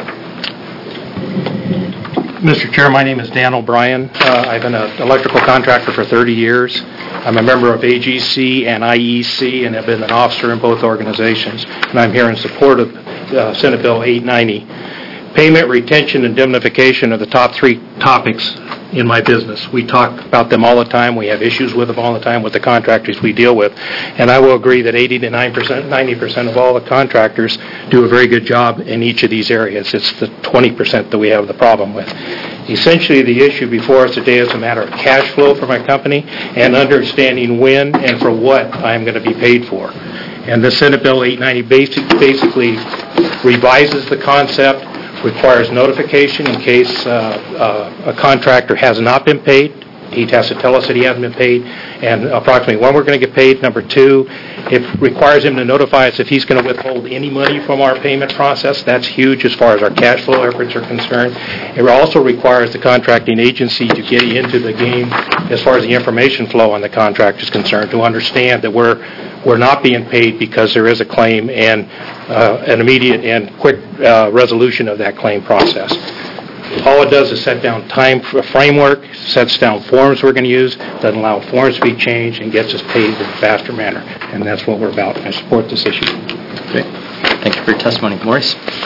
Mr. Chair, my name is Dan O'Brien. I've been an electrical contractor for 30 years. I'm a member of AGC and IEC and have been an officer in both organizations. And I'm here in support of Senate Bill 890. Payment, retention, and indemnification are the top 3 topics in my business. We talk about them all the time. We have issues with them all the time with the contractors we deal with. And I will agree that 80 to 90% of all the contractors do a very good job in each of these areas. It's the 20% that we have the problem with. Essentially, the issue before us today is a matter of cash flow for my company and understanding when and for what I'm going to be paid for. And the Senate Bill 890 basically revises the concept, requires notification in case a contractor has not been paid. He has to tell us that he hasn't been paid, and approximately when we're going to get paid. Number 2, it requires him to notify us if he's going to withhold any money from our payment process. That's huge as far as our cash flow efforts are concerned. It also requires the contracting agency to get into the game as far as the information flow on the contract is concerned, to understand that we're not being paid because there is a claim and an immediate and quick resolution of that claim process. All it does is set down time for a framework, sets down forms we're going to use, doesn't allow forms to be changed, and gets us paid in a faster manner. And that's what we're about. I support this issue. Great. Thank you for your testimony. Maurice?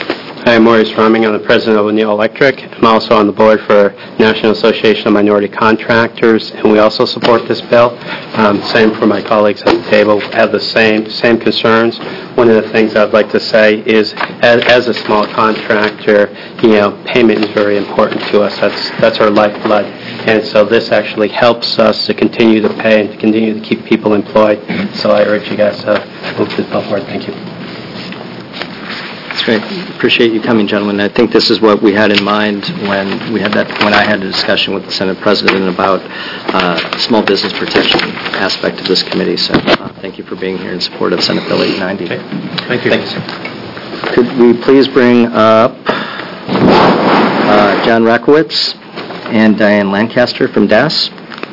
Hi, I'm Maurice Roming. I'm the president of O'Neill Electric. I'm also on the board for National Association of Minority Contractors, and we also support this bill. Same for my colleagues at the table. Have the same concerns. One of the things I'd like to say is, as a small contractor, payment is very important to us. That's our lifeblood, and so this actually helps us to continue to pay and to continue to keep people employed. So I urge you guys to move this bill forward. Thank you. That's great. Appreciate you coming, gentlemen. I think this is what we had in mind when I had a discussion with the Senate President about small business protection aspect of this committee. So thank you for being here in support of Senate Bill 890. Thank you. Thank you, sir. Could we please bring up John Rakowitz and Diane Lancaster from DAS?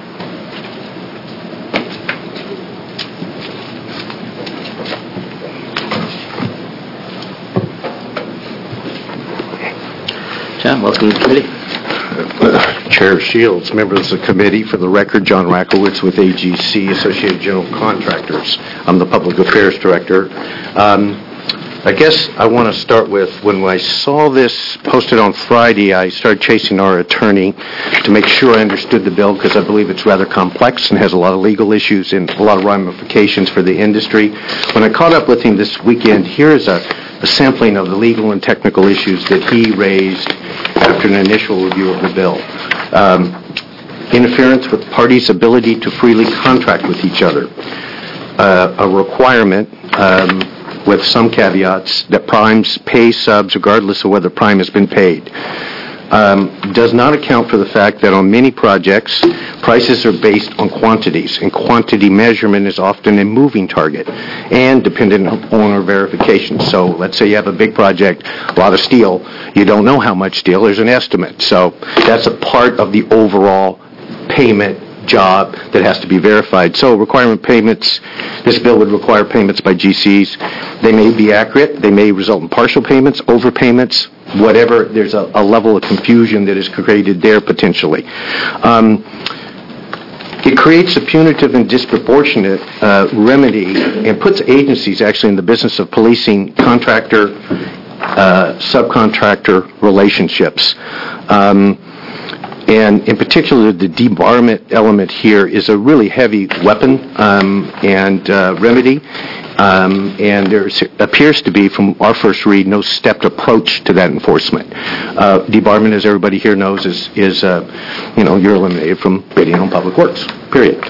John, welcome to the committee. Chair Shields, members of the committee, for the record, John Rakowitz with AGC, Associated General Contractors. I'm the Public Affairs Director. I guess I want to start with, when I saw this posted on Friday, I started chasing our attorney to make sure I understood the bill, because I believe it's rather complex and has a lot of legal issues and a lot of ramifications for the industry. When I caught up with him this weekend, here is a sampling of the legal and technical issues that he raised after an initial review of the bill. Interference with parties' ability to freely contract with each other. A requirement, with some caveats, that primes pay subs regardless of whether prime has been paid. Does not account for the fact that on many projects, prices are based on quantities, and quantity measurement is often a moving target and dependent on owner verification. So let's say you have a big project, a lot of steel, you don't know how much steel, there's an estimate. So that's a part of the overall payment job that has to be verified. So requirement payments, this bill would require payments by GCs. They may be accurate, they may result in partial payments, overpayments, whatever. There's a level of confusion that is created there potentially. It creates a punitive and disproportionate remedy and puts agencies actually in the business of policing contractor-subcontractor relationships. And in particular, the debarment element here is a really heavy weapon and remedy. And there appears to be, from our first read, no stepped approach to that enforcement. Debarment, as everybody here knows, is you're eliminated from bidding on public works, period.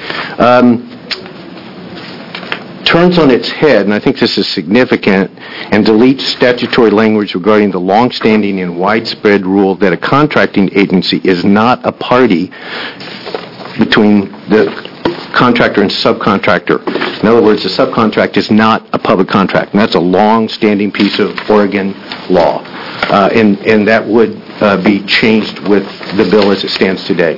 Turns on its head, and I think this is significant, and deletes statutory language regarding the long-standing and widespread rule that a contracting agency is not a party between the contractor and subcontractor. In other words, the subcontract is not a public contract, and that's a long-standing piece of Oregon law, and that would be changed with the bill as it stands today.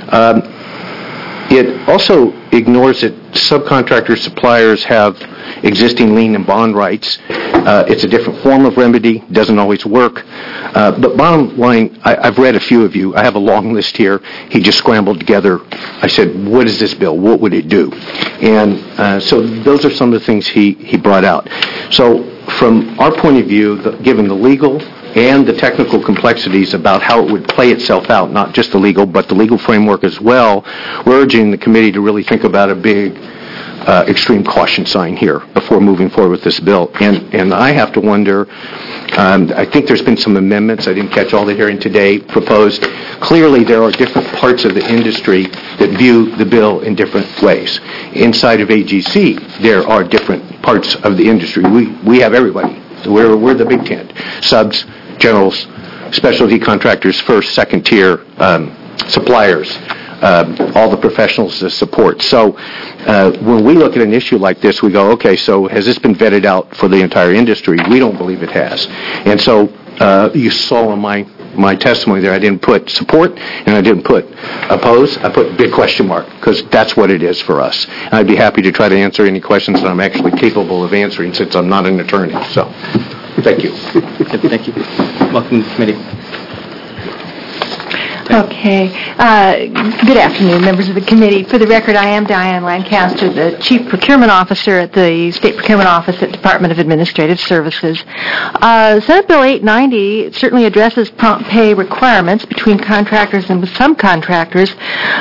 It also ignores that subcontractor suppliers have existing lien and bond rights. It's a different form of remedy, doesn't always work. But bottom line, I've read a few of you. I have a long list here. He just scrambled together. I said, what is this bill? What would it do? And so those are some of the things he brought out. So from our point of view, given the legal and the technical complexities about how it would play itself out, not just the legal, but the legal framework as well, we're urging the committee to really think about a big extreme caution sign here before moving forward with this bill. And I have to wonder, I think there's been some amendments, I didn't catch all the hearing today, proposed. Clearly there are different parts of the industry that view the bill in different ways. Inside of AGC, there are different parts of the industry. We have everybody. We're the big tent. Subs, generals, specialty contractors, first, second tier, suppliers, all the professionals that support. So when we look at an issue like this, we go, okay, so has this been vetted out for the entire industry? We don't believe it has. And so you saw in my testimony there, I didn't put support and I didn't put oppose. I put big question mark, because that's what it is for us. And I'd be happy to try to answer any questions that I'm actually capable of answering, since I'm not an attorney. So thank you. Thank you. Welcome to the committee. Okay. Good afternoon, members of the committee. For the record, I am Diane Lancaster, the Chief Procurement Officer at the State Procurement Office at Department of Administrative Services. Senate Bill 890 certainly addresses prompt pay requirements between contractors and subcontractors.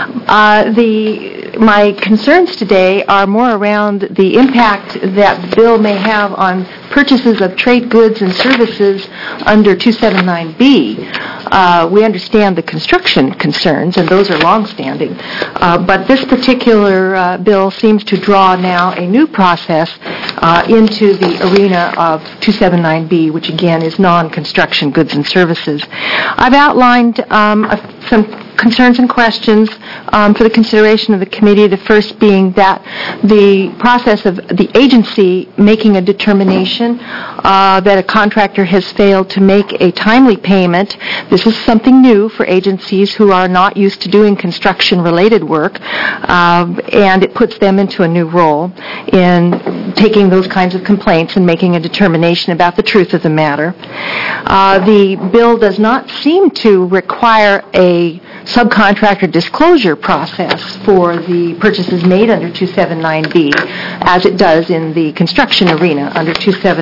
My concerns today are more around the impact that the bill may have on purchases of trade goods and services under 279B. We understand the construction concerns, and those are longstanding. But this particular bill seems to draw now a new process into the arena of 279B, which again is non-construction goods and services. I've outlined some concerns and questions for the consideration of the committee, the first being that the process of the agency making a determination that a contractor has failed to make a timely payment. This is something new for agencies who are not used to doing construction-related work, and it puts them into a new role in taking those kinds of complaints and making a determination about the truth of the matter. The bill does not seem to require a subcontractor disclosure process for the purchases made under 279B, as it does in the construction arena under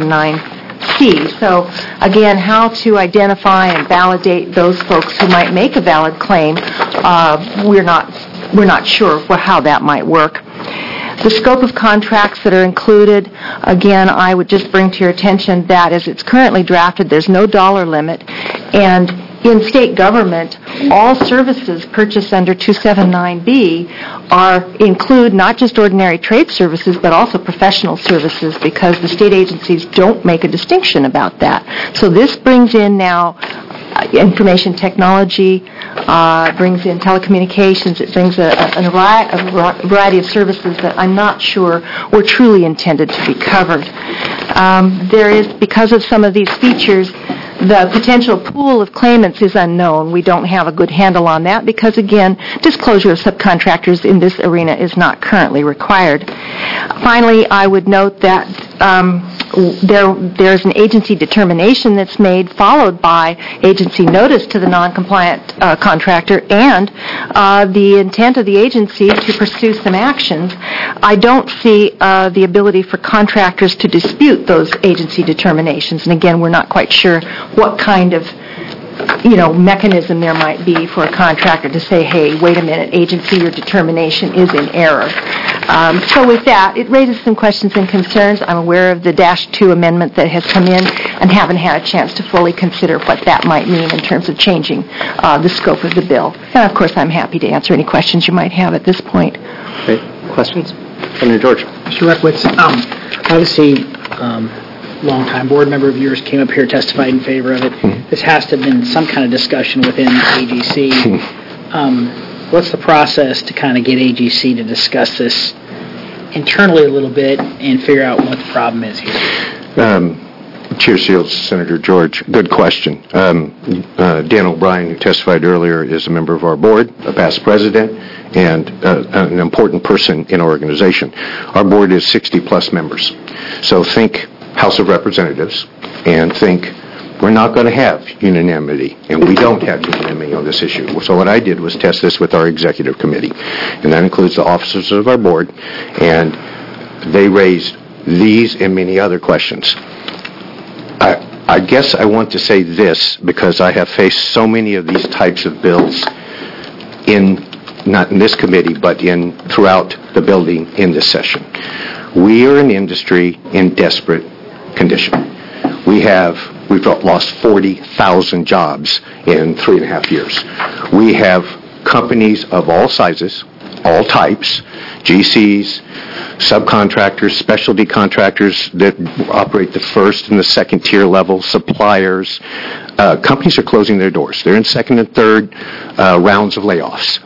279C. So, again, how to identify and validate those folks who might make a valid claim, we're not sure how that might work. The scope of contracts that are included, again, I would just bring to your attention that as it's currently drafted, there's no dollar limit, and in state government, all services purchased under 279B include not just ordinary trade services, but also professional services, because the state agencies don't make a distinction about that. So this brings in now information technology, brings in telecommunications, it brings a variety of services that I'm not sure were truly intended to be covered. There is, because of some of these features, the potential pool of claimants is unknown. We don't have a good handle on that because, again, disclosure of subcontractors in this arena is not currently required. Finally, I would note that there's an agency determination that's made, followed by agency notice to the non-compliant contractor, and the intent of the agency to pursue some actions. I don't see the ability for contractors to dispute those agency determinations, and again, we're not quite sure what kind of mechanism there might be for a contractor to say, hey, wait a minute, agency, your determination is in error. So with that, it raises some questions and concerns. I'm aware of the -2 amendment that has come in and haven't had a chance to fully consider what that might mean in terms of changing the scope of the bill. And, of course, I'm happy to answer any questions you might have at this point. Great. Questions? Senator George. Mr. Reckwitz, obviously, longtime board member of yours came up here, testified in favor of it. This has to have been some kind of discussion within AGC. What's the process to kind of get AGC to discuss this internally a little bit and figure out what the problem is here? Chair Shields, Senator George, good question. Dan O'Brien, who testified earlier, is a member of our board, a past president, and an important person in our organization. Our board is 60-plus members. So think House of Representatives, and think we're not going to have unanimity, and we don't have unanimity on this issue. So what I did was test this with our executive committee, and that includes the officers of our board, and they raised these and many other questions. I guess I want to say this because I have faced so many of these types of bills not in this committee, but throughout the building in this session. We are an industry in desperate condition. We've lost 40,000 jobs in 3.5 years. We have companies of all sizes, all types, GCs, subcontractors, specialty contractors that operate the first and the second tier level, suppliers. Companies are closing their doors. They're in second and third rounds of layoffs.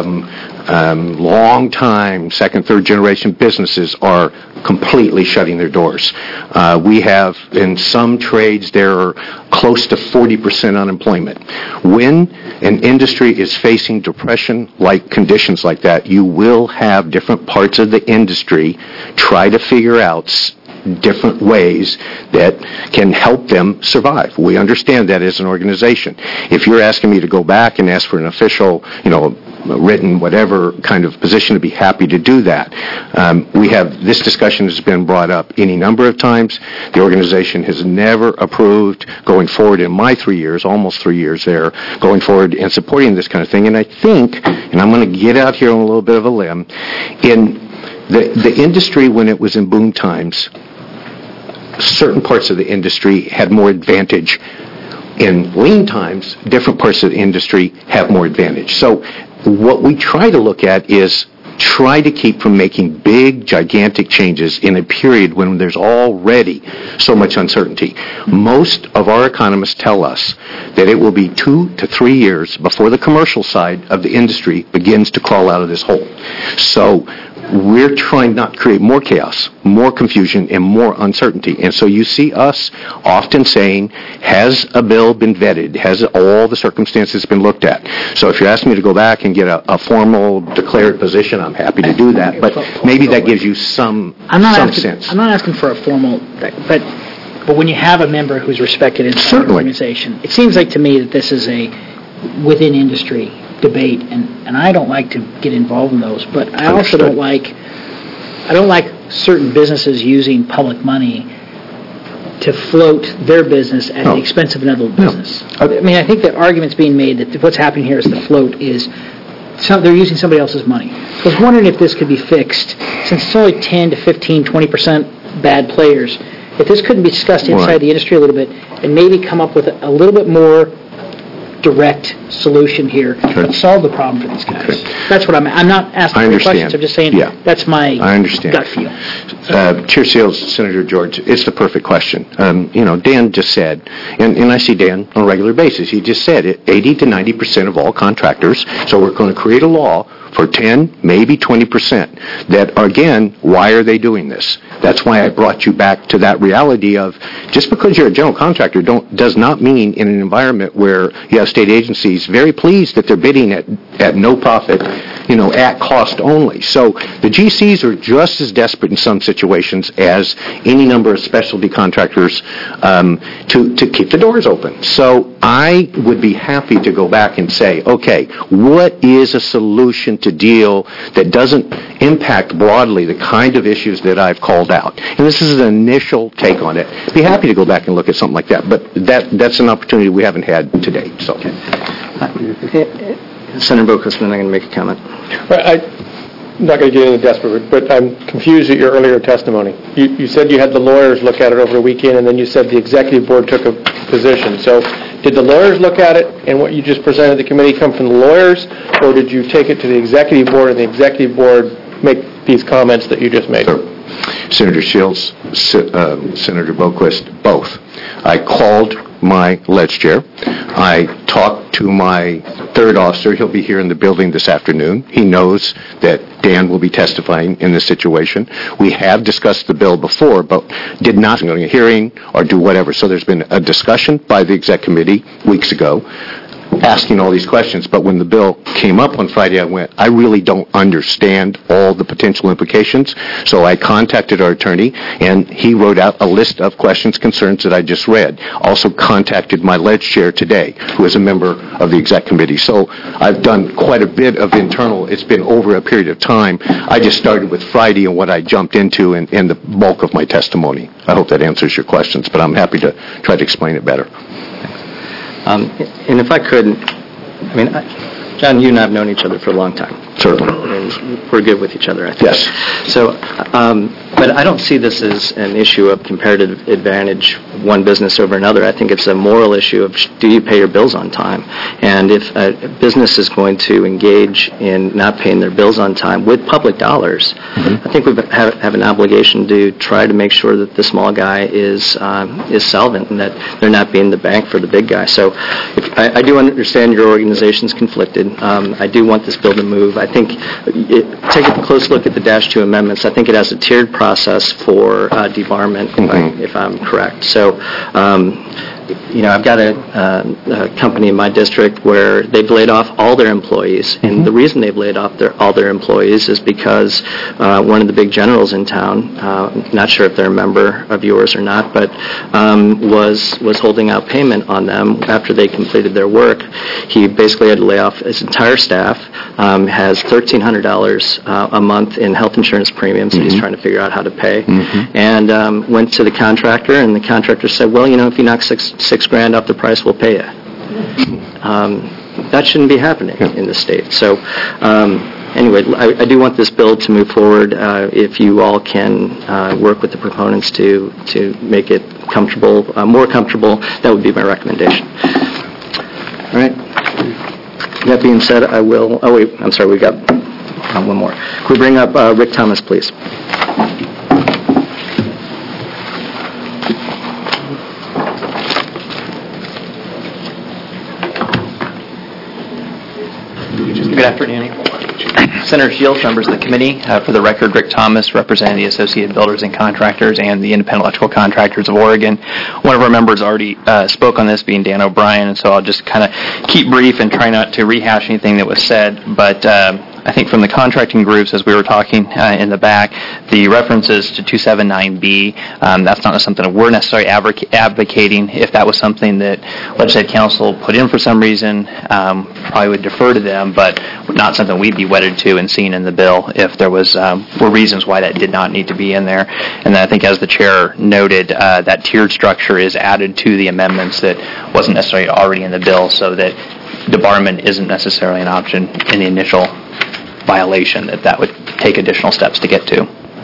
Long-time second, third generation businesses are completely shutting their doors. We have, in some trades, there are close to 40% unemployment. When an industry is facing depression-like conditions like that, you will have different parts of the industry try to figure out different ways that can help them survive. We understand that as an organization. If you're asking me to go back and ask for an official, written whatever kind of position, to be happy to do that. This discussion has been brought up any number of times. The organization has never approved going forward in my 3 years, almost 3 years there, going forward and supporting this kind of thing. And I think, and I'm going to get out here on a little bit of a limb, in the industry when it was in boom times, certain parts of the industry had more advantage. In lean times, different parts of the industry have more advantage. So what we try to look at is try to keep from making big, gigantic changes in a period when there's already so much uncertainty. Most of our economists tell us that it will be 2 to 3 years before the commercial side of the industry begins to crawl out of this hole. So we're trying not to create more chaos, more confusion, and more uncertainty. And so you see us often saying, has a bill been vetted? Has all the circumstances been looked at? So if you're asking me to go back and get a formal declared position, I'm happy to do that. But maybe that gives you some sense. I'm not asking for a formal, but when you have a member who's respected in an organization, it seems like to me that this is a within industry debate, and I don't like to get involved in those, but I also don't like certain businesses using public money to float their business at the expense of another business. I mean, I think the argument's being made that what's happening here is the float is they're using somebody else's money. I was wondering if this could be fixed, since it's only 10 to 15, 20% bad players, if this couldn't be discussed inside the industry a little bit and maybe come up with a little bit more direct solution here and solve the problem for these guys. That's what I'm not asking for questions. I'm just saying that's my gut feel. Chair Seals, Senator George, it's the perfect question. Dan just said, and I see Dan on a regular basis, he just said it, 80 to 90% of all contractors, so we're going to create a law for 10, maybe 20%, that, again, why are they doing this? That's why I brought you back to that reality of just because you're a general contractor does not mean in an environment where you have state agencies very pleased that they're bidding at no profit, at cost only. So the GCs are just as desperate in some situations as any number of specialty contractors to keep the doors open. So I would be happy to go back and say, okay, what is a solution to deal that doesn't impact broadly the kind of issues that I've called out? And this is an initial take on it. Be happy to go back and look at something like that, but that's an opportunity we haven't had to date. So. Senator Boquist, then I'm going to make a comment. I'm not going to get into desperate, but I'm confused at your earlier testimony. You said you had the lawyers look at it over the weekend, and then you said the executive board took a position. So did the lawyers look at it, and what you just presented to the committee come from the lawyers, or did you take it to the executive board, and the executive board make these comments that you just made? Sure. Senator Shields, Senator Boquist, both. I called my ledge chair. I talked to my third officer. He'll be here in the building this afternoon. He knows that Dan will be testifying in this situation. We have discussed the bill before, but did not go to a hearing or do whatever. So there's been a discussion by the exec committee weeks ago asking all these questions, but when the bill came up on Friday, I really don't understand all the potential implications, so I contacted our attorney, and he wrote out a list of questions, concerns that I just read. Also contacted my ledge chair today, who is a member of the exec committee. So I've done quite a bit of internal. It's been over a period of time. I just started with Friday and what I jumped into and the bulk of my testimony. I hope that answers your questions, but I'm happy to try to explain it better. And if I could, John, you and I have known each other for a long time. Certainly. And we're good with each other, I think. Yes. So, but I don't see this as an issue of comparative advantage, one business over another. I think it's a moral issue of do you pay your bills on time? And if a business is going to engage in not paying their bills on time with public dollars, I think we have an obligation to try to make sure that the small guy is solvent and that they're not being the bank for the big guy. So I do understand your organization's conflicted. I do want this bill to move. I think, take a close look at the -2 amendments. I think it has a tiered process for debarment, if I'm correct. So I've got a company in my district where they've laid off all their employees, and the reason they've laid off all their employees is because one of the big generals in town, not sure if they're a member of yours or not, but was holding out payment on them after they completed their work. He basically had to lay off his entire staff, has $1,300 a month in health insurance premiums that he's trying to figure out how to pay, and went to the contractor, and the contractor said, well, if you knock six grand off the price, we'll pay you. That shouldn't be happening in the state. So anyway, I do want this bill to move forward. If you all can work with the proponents to make it comfortable, more comfortable, that would be my recommendation. All right. That being said, I will... Oh, wait. I'm sorry. We got one more. Can we bring up Rick Thomas, please? Good afternoon. Senator Shields, members of the committee. For the record, Rick Thomas, representing the Associated Builders and Contractors and the Independent Electrical Contractors of Oregon. One of our members already spoke on this, being Dan O'Brien, and so I'll just kind of keep brief and try not to rehash anything that was said, but I think from the contracting groups, as we were talking in the back, the references to 279B, that's not something that we're necessarily advocating. If that was something that Legislative Council put in for some reason, probably would defer to them, but not something we'd be wedded to and seen in the bill if there was were reasons why that did not need to be in there. And then I think, as the chair noted, that tiered structure is added to the amendments that wasn't necessarily already in the bill, so that debarment isn't necessarily an option in the initial violation, that would take additional steps to get to.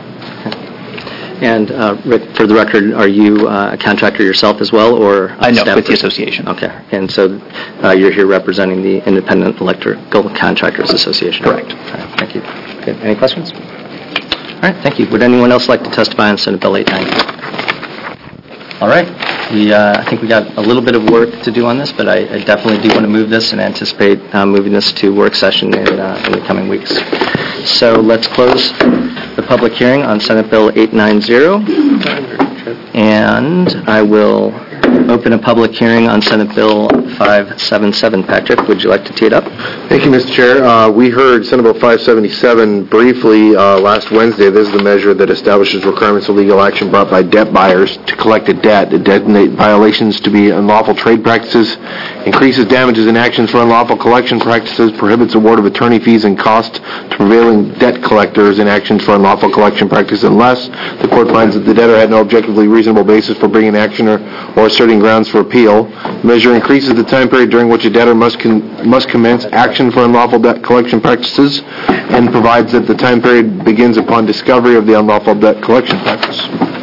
And Rick, for the record, are you a contractor yourself as well, or I know, with the association. Okay, and so you're here representing the Independent Electrical Contractors Association. Correct. All right, thank you. Okay, any questions? All right, thank you. Would anyone else like to testify on Senate Bill 890? All right. I think we got a little bit of work to do on this, but I definitely do want to move this and anticipate moving this to work session in the coming weeks. So let's close the public hearing on Senate Bill 890. And I will open a public hearing on Senate Bill 577. Patrick, would you like to tee it up? Thank you, Mr. Chair. We heard Senate Bill 577 briefly last Wednesday. This is the measure that establishes requirements of legal action brought by debt buyers to collect a debt, to designate violations to be unlawful trade practices, increases damages and actions for unlawful collection practices, prohibits award of attorney fees and costs to prevailing debt collectors in actions for unlawful collection practice unless the court finds that the debtor had no objectively reasonable basis for bringing action or asserting grounds for appeal. The measure increases the time period during which a debtor must commence action for unlawful debt collection practices and provides that the time period begins upon discovery of the unlawful debt collection practice.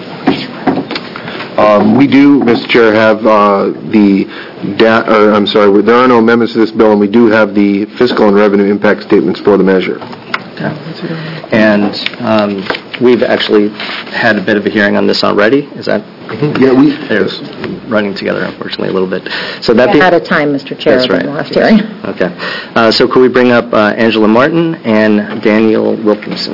We do, Mr. Chair, have there are no amendments to this bill, and we do have the fiscal and revenue impact statements for the measure. Okay. And we've actually had a bit of a hearing on this already. Is that? Yeah, they're running together, unfortunately, a little bit. So that at a time, Mr. Chair. That's right. Last hearing. Okay. So could we bring up Angela Martin and Daniel Wilkinson?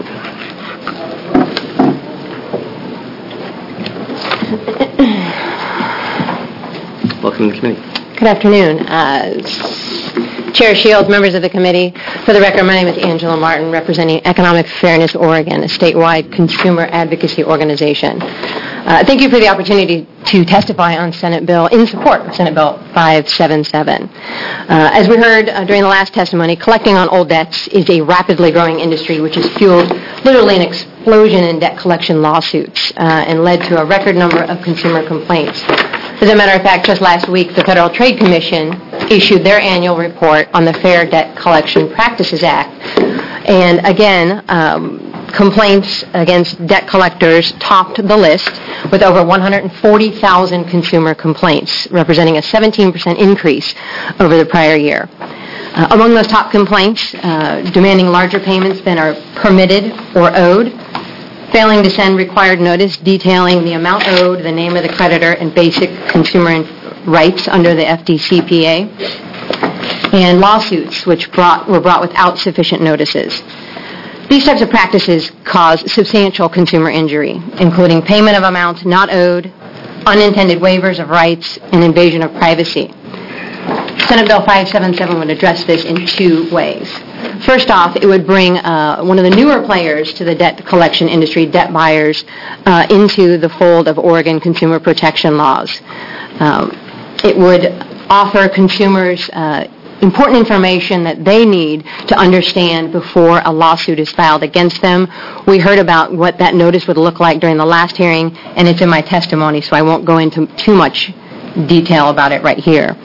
Welcome to the committee. Good afternoon. Chair Shields, members of the committee. For the record, my name is Angela Martin, representing Economic Fairness Oregon, a statewide consumer advocacy organization. Thank you for the opportunity to testify on Senate Bill, in support of Senate Bill 577. As we heard during the last testimony, collecting on old debts is a rapidly growing industry which has fueled literally an explosion in debt collection lawsuits and led to a record number of consumer complaints. As a matter of fact, just last week, the Federal Trade Commission issued their annual report on the Fair Debt Collection Practices Act. And again, complaints against debt collectors topped the list with over 140,000 consumer complaints, representing a 17% increase over the prior year. Among those top complaints, demanding larger payments than are permitted or owed, failing to send required notice detailing the amount owed, the name of the creditor, and basic consumer rights under the FDCPA, and lawsuits which were brought without sufficient notices. These types of practices cause substantial consumer injury, including payment of amounts not owed, unintended waivers of rights, and invasion of privacy. Senate Bill 577 would address this in two ways. First off, it would bring one of the newer players to the debt collection industry, debt buyers, into the fold of Oregon consumer protection laws. It would offer consumers important information that they need to understand before a lawsuit is filed against them. We heard about what that notice would look like during the last hearing, and it's in my testimony, so I won't go into too much detail about it right here.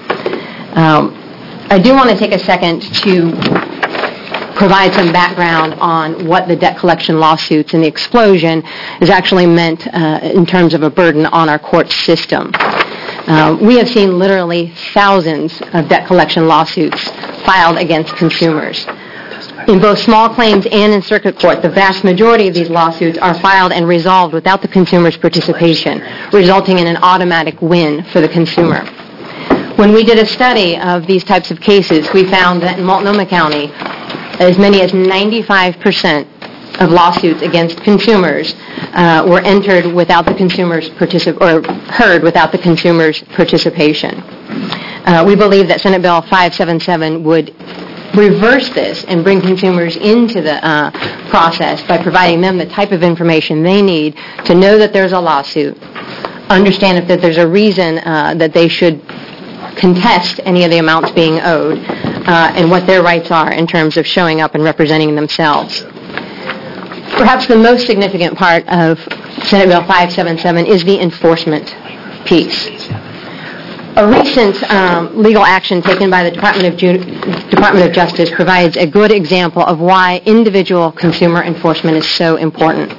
I do want to take a second to provide some background on what the debt collection lawsuits and the explosion is actually meant in terms of a burden on our court system. We have seen literally thousands of debt collection lawsuits filed against consumers. In both small claims and in circuit court, the vast majority of these lawsuits are filed and resolved without the consumer's participation, resulting in an automatic win for the consumer. When we did a study of these types of cases, we found that in Multnomah County, as many as 95% of lawsuits against consumers were entered without the consumer's heard without the consumer's participation. We believe that Senate Bill 577 would reverse this and bring consumers into the process by providing them the type of information they need to know that there's a lawsuit, understand if that there's a reason that they should contest any of the amounts being owed, and what their rights are in terms of showing up and representing themselves. Perhaps the most significant part of Senate Bill 577 is the enforcement piece. A recent legal action taken by the Department of Justice provides a good example of why individual consumer enforcement is so important.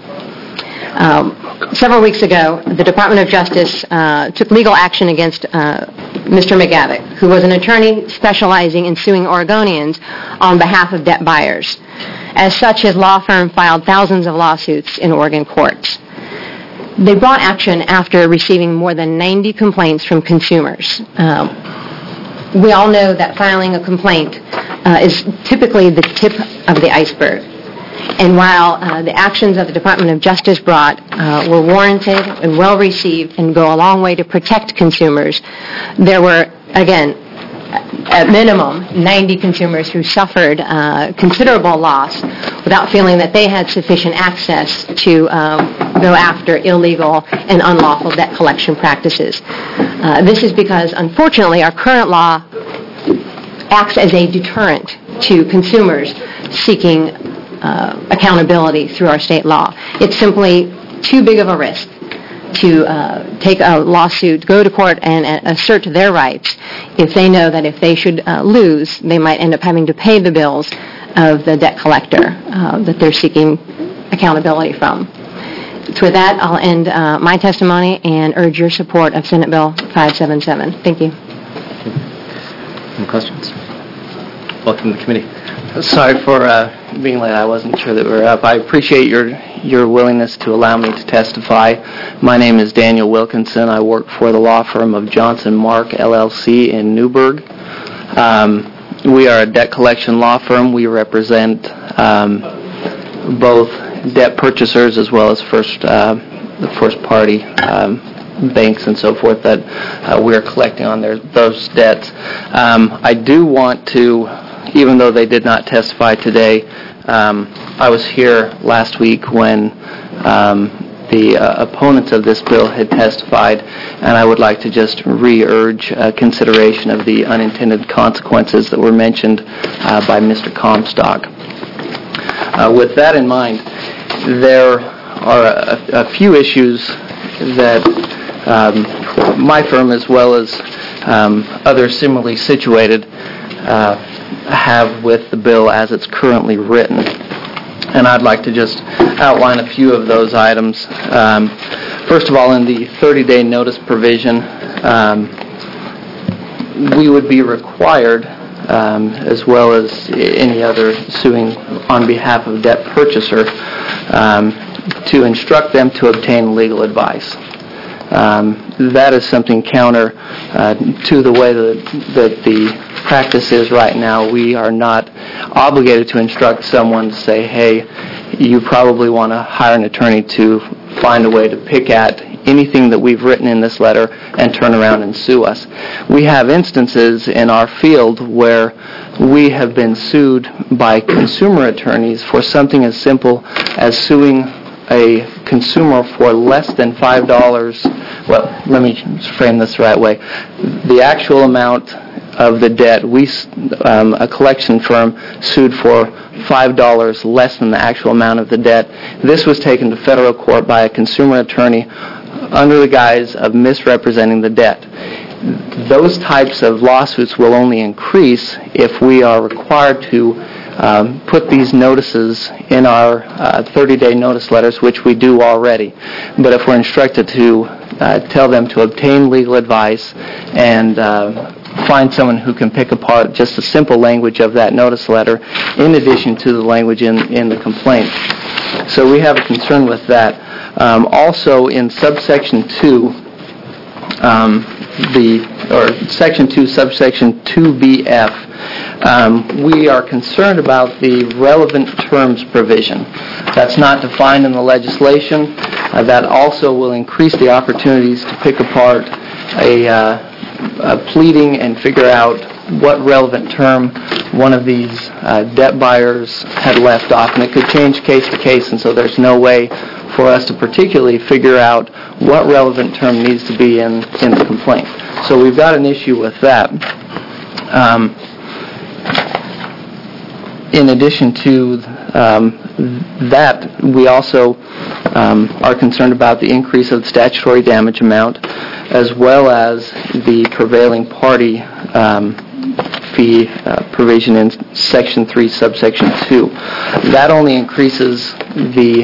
Several weeks ago, the Department of Justice took legal action against Mr. McGavick, who was an attorney specializing in suing Oregonians on behalf of debt buyers. As such, his law firm filed thousands of lawsuits in Oregon courts. They brought action after receiving more than 90 complaints from consumers. We all know that filing a complaint is typically the tip of the iceberg. And while the actions that the Department of Justice brought were warranted and well received and go a long way to protect consumers, there were, again, at minimum, 90 consumers who suffered considerable loss without feeling that they had sufficient access to go after illegal and unlawful debt collection practices. This is because, unfortunately, our current law acts as a deterrent to consumers seeking accountability through our state law. It's simply too big of a risk to take a lawsuit, go to court, and assert their rights if they know that if they should lose, they might end up having to pay the bills of the debt collector that they're seeking accountability from. So with that, I'll end my testimony and urge your support of Senate Bill 577. Thank you. Any questions? Welcome to the committee. Sorry for being late. I wasn't sure that we were up. I appreciate your willingness to allow me to testify. My name is Daniel Wilkinson. I work for the law firm of Johnson Mark, LLC in Newburgh. We are a debt collection law firm. We represent both debt purchasers as well as the first-party banks and so forth that we're collecting on those debts. I do want to, even though they did not testify today, I was here last week when the opponents of this bill had testified, and I would like to just re-urge consideration of the unintended consequences that were mentioned by Mr. Comstock. With that in mind, there are a few issues that my firm, as well as others similarly situated, have with the bill as it's currently written. And I'd like to just outline a few of those items. First of all, in the 30-day notice provision, we would be required, as well as any other suing on behalf of debt purchaser, to instruct them to obtain legal advice. That is something counter to the way that the practice is right now. We are not obligated to instruct someone to say, hey, you probably want to hire an attorney to find a way to pick at anything that we've written in this letter and turn around and sue us. We have instances in our field where we have been sued by consumer attorneys for something as simple as suing a consumer for less than $5. Well, let me frame this the right way. The actual amount of the debt, a collection firm sued for $5 less than the actual amount of the debt. This was taken to federal court by a consumer attorney under the guise of misrepresenting the debt. Those types of lawsuits will only increase if we are required to put these notices in our 30-day notice letters, which we do already. But if we're instructed to tell them to obtain legal advice and find someone who can pick apart just the simple language of that notice letter in addition to the language in the complaint. So we have a concern with that. Also in subsection 2, section 2, subsection 2BF, we are concerned about the relevant terms provision. That's not defined in the legislation. That also will increase the opportunities to pick apart a pleading and figure out what relevant term one of these debt buyers had left off. And it could change case to case, and so there's no way for us to particularly figure out what relevant term needs to be in the complaint. So we've got an issue with that. In addition to that, we also are concerned about the increase of the statutory damage amount as well as the prevailing party fee provision in Section 3, subsection 2. That only increases the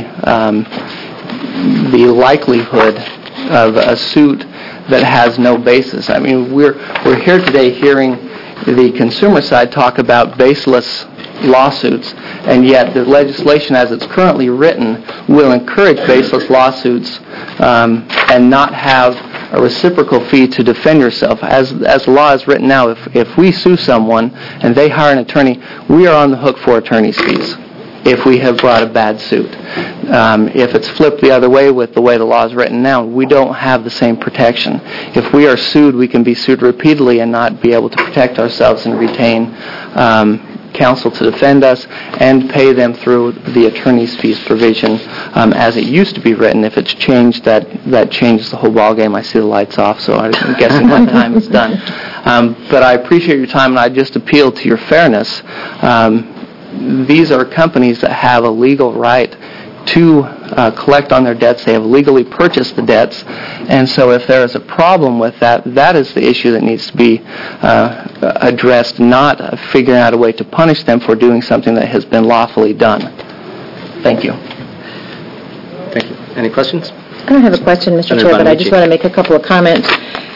likelihood of a suit that has no basis. I mean, we're here today hearing the consumer side talk about baseless lawsuits, and yet the legislation as it's currently written will encourage baseless lawsuits and not have a reciprocal fee to defend yourself. As the law is written now, if we sue someone and they hire an attorney, we are on the hook for attorney's fees if we have brought a bad suit. If it's flipped the other way with the way the law is written now, we don't have the same protection. If we are sued, we can be sued repeatedly and not be able to protect ourselves and retain counsel to defend us and pay them through the attorney's fees provision as it used to be written. If it's changed, that changes the whole ballgame. I see the lights off, so I'm guessing my time is done. But I appreciate your time, and I just appeal to your fairness. These are companies that have a legal right to collect on their debts. They have legally purchased the debts, and so if there is a problem with that, that is the issue that needs to be addressed, not figuring out a way to punish them for doing something that has been lawfully done. Thank you. Thank you. Any questions? I don't have a question, Mr. Chair, but I just want to make a couple of comments.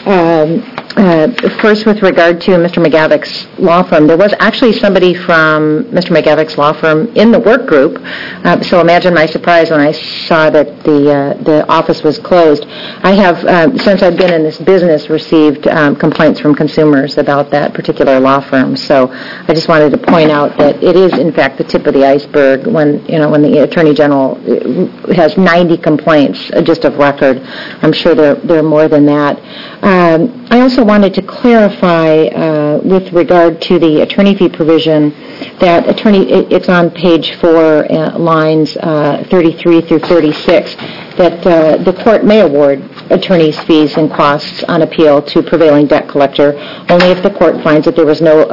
First, with regard to Mr. McGavick's law firm, there was actually somebody from Mr. McGavick's law firm in the work group, so imagine my surprise when I saw that the office was closed. I have, since I've been in this business, received complaints from consumers about that particular law firm, so I just wanted to point out that it is, in fact, the tip of the iceberg when the Attorney General has 90 complaints just of record. I'm sure there are more than that. I also wanted to clarify with regard to the attorney fee provision that it's on page 4, lines 33 through 36, that the court may award attorney's fees and costs on appeal to prevailing debt collector only if the court finds that there was no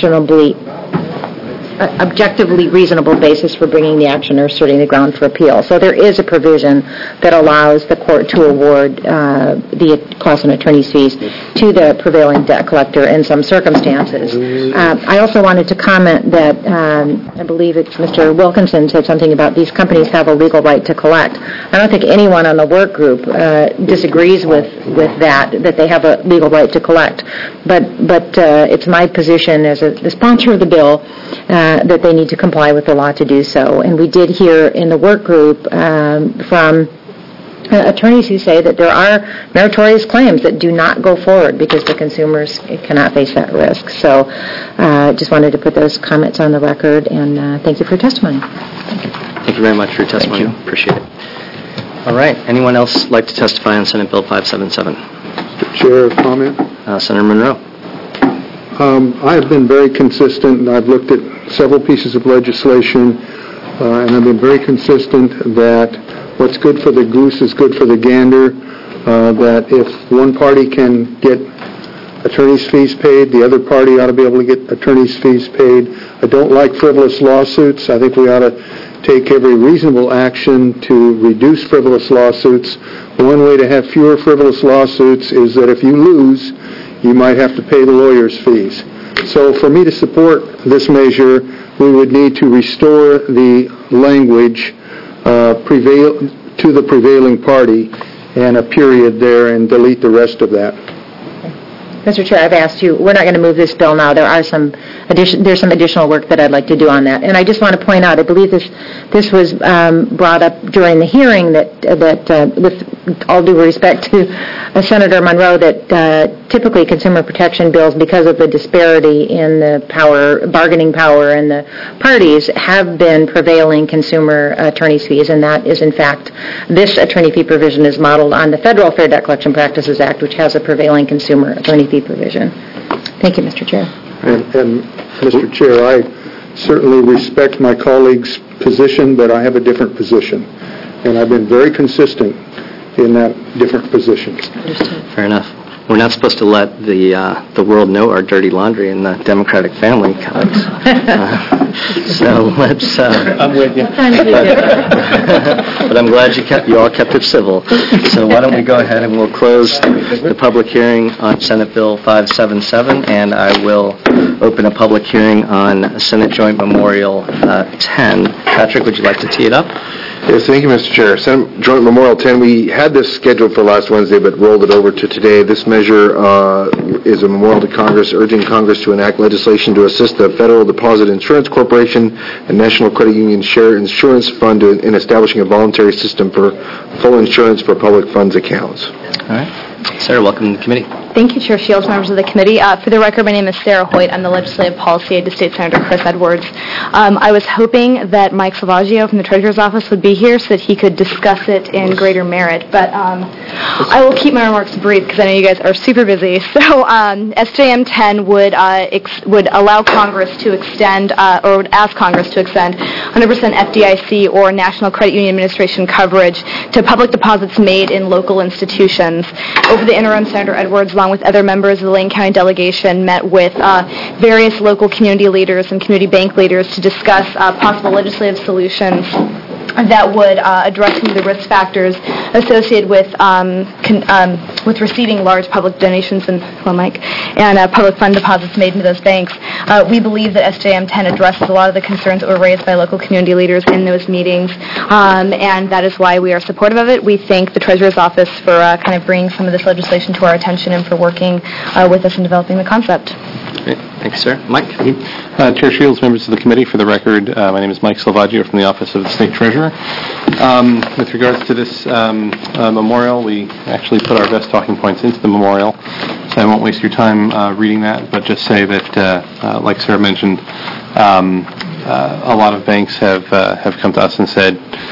objectively reasonable basis for bringing the action or asserting the ground for appeal. So there is a provision that allows the court to award the costs and attorney's fees to the prevailing debt collector in some circumstances. I also wanted to comment that I believe it's Mr. Wilkinson said something about these companies have a legal right to collect. I don't think anyone on the work group disagrees with that they have a legal right to collect. But it's my position as the sponsor of the bill that they need to comply with the law to do so. And we did hear in the work group from attorneys who say that there are meritorious claims that do not go forward because the consumers cannot face that risk. So just wanted to put those comments on the record, and thank you for your testimony. Thank you very much for your testimony. Appreciate it. All right. Anyone else like to testify on Senate Bill 577? Chair, comment? Senator Monroe. I have been very consistent, and I've looked at several pieces of legislation, and I've been very consistent that what's good for the goose is good for the gander, that if one party can get attorney's fees paid, the other party ought to be able to get attorney's fees paid. I don't like frivolous lawsuits. I think we ought to take every reasonable action to reduce frivolous lawsuits. One way to have fewer frivolous lawsuits is that if you lose, you might have to pay the lawyer's fees. So for me to support this measure, we would need to restore the language to the prevailing party and a period there and delete the rest of that. Mr. Chair, I've asked you, we're not going to move this bill now. There's some additional work that I'd like to do on that. And I just want to point out, I believe this was brought up during the hearing that with all due respect to Senator Monroe, that typically consumer protection bills, because of the disparity in the bargaining power and the parties, have been prevailing consumer attorney's fees, and that is in fact, this attorney fee provision is modeled on the Federal Fair Debt Collection Practices Act, which has a prevailing consumer attorney fee provision. Thank you, Mr. Chair. And Mr. Chair, I certainly respect my colleague's position, but I have a different position. And I've been very consistent in that different position. Fair enough. We're not supposed to let the world know our dirty laundry in the Democratic family, colleagues. So let's... I'm with you. But I'm glad you all kept it civil. So why don't we go ahead and we'll close the public hearing on Senate Bill 577, and I will open a public hearing on Senate Joint Memorial 10. Patrick, would you like to tee it up? Yes, thank you, Mr. Chair. Senate Joint Memorial 10, we had this scheduled for last Wednesday, but rolled it over to today. This measure is a memorial to Congress, urging Congress to enact legislation to assist the Federal Deposit Insurance Corporation and National Credit Union Share Insurance Fund in establishing a voluntary system for full insurance for public funds accounts. All right. Sarah, welcome to the committee. Thank you, Chair Shields, members of the committee. For the record, my name is Sarah Hoyt. I'm the legislative policy aide to State Senator Chris Edwards. I was hoping that Mike Salvaggio from the Treasurer's Office would be here so that he could discuss it in greater merit, but I will keep my remarks brief because I know you guys are super busy. So SJM 10 would allow Congress to extend, or would ask Congress to extend 100% FDIC or National Credit Union Administration coverage to public deposits made in local institutions. Over the interim, Senator Edwards, along with other members of the Lane County delegation, met with various local community leaders and community bank leaders to discuss possible legislative solutions that would address some of the risk factors associated with receiving large public donations and public fund deposits made into those banks. We believe that SJM 10 addresses a lot of the concerns that were raised by local community leaders in those meetings, and that is why we are supportive of it. We thank the Treasurer's Office for kind of bringing some of this legislation to our attention and for working with us in developing the concept. Great. Thank you, sir. Mike? Chair Shields, members of the committee, for the record, my name is Mike Salvaggio from the Office of the State Treasurer. With regards to this memorial, we actually put our best talking points into the memorial, so I won't waste your time reading that, but just say that, like Sarah mentioned, a lot of banks have come to us and said,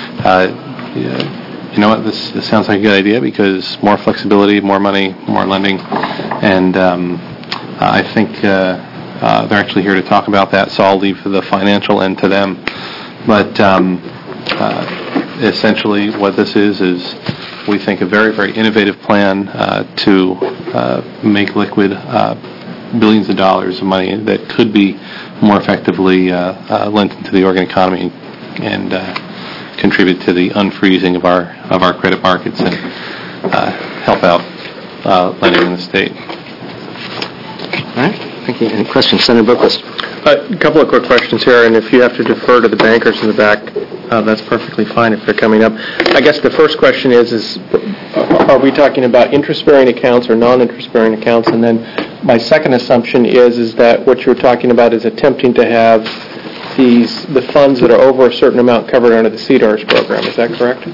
you know what, this sounds like a good idea because more flexibility, more money, more lending, and I think they're actually here to talk about that, so I'll leave the financial end to them. But essentially what this is we think a very, very innovative plan to make liquid billions of dollars of money that could be more effectively lent into the Oregon economy and contribute to the unfreezing of our credit markets and help out lending in the state. All right. Thank you. Any questions? Senator Boquist. A couple of quick questions here, and if you have to defer to the bankers in the back, that's perfectly fine if they're coming up. I guess the first question is are we talking about interest-bearing accounts or non-interest-bearing accounts? And then my second assumption is that what you're talking about is attempting to have the funds that are over a certain amount covered under the CDARS program. Is that correct?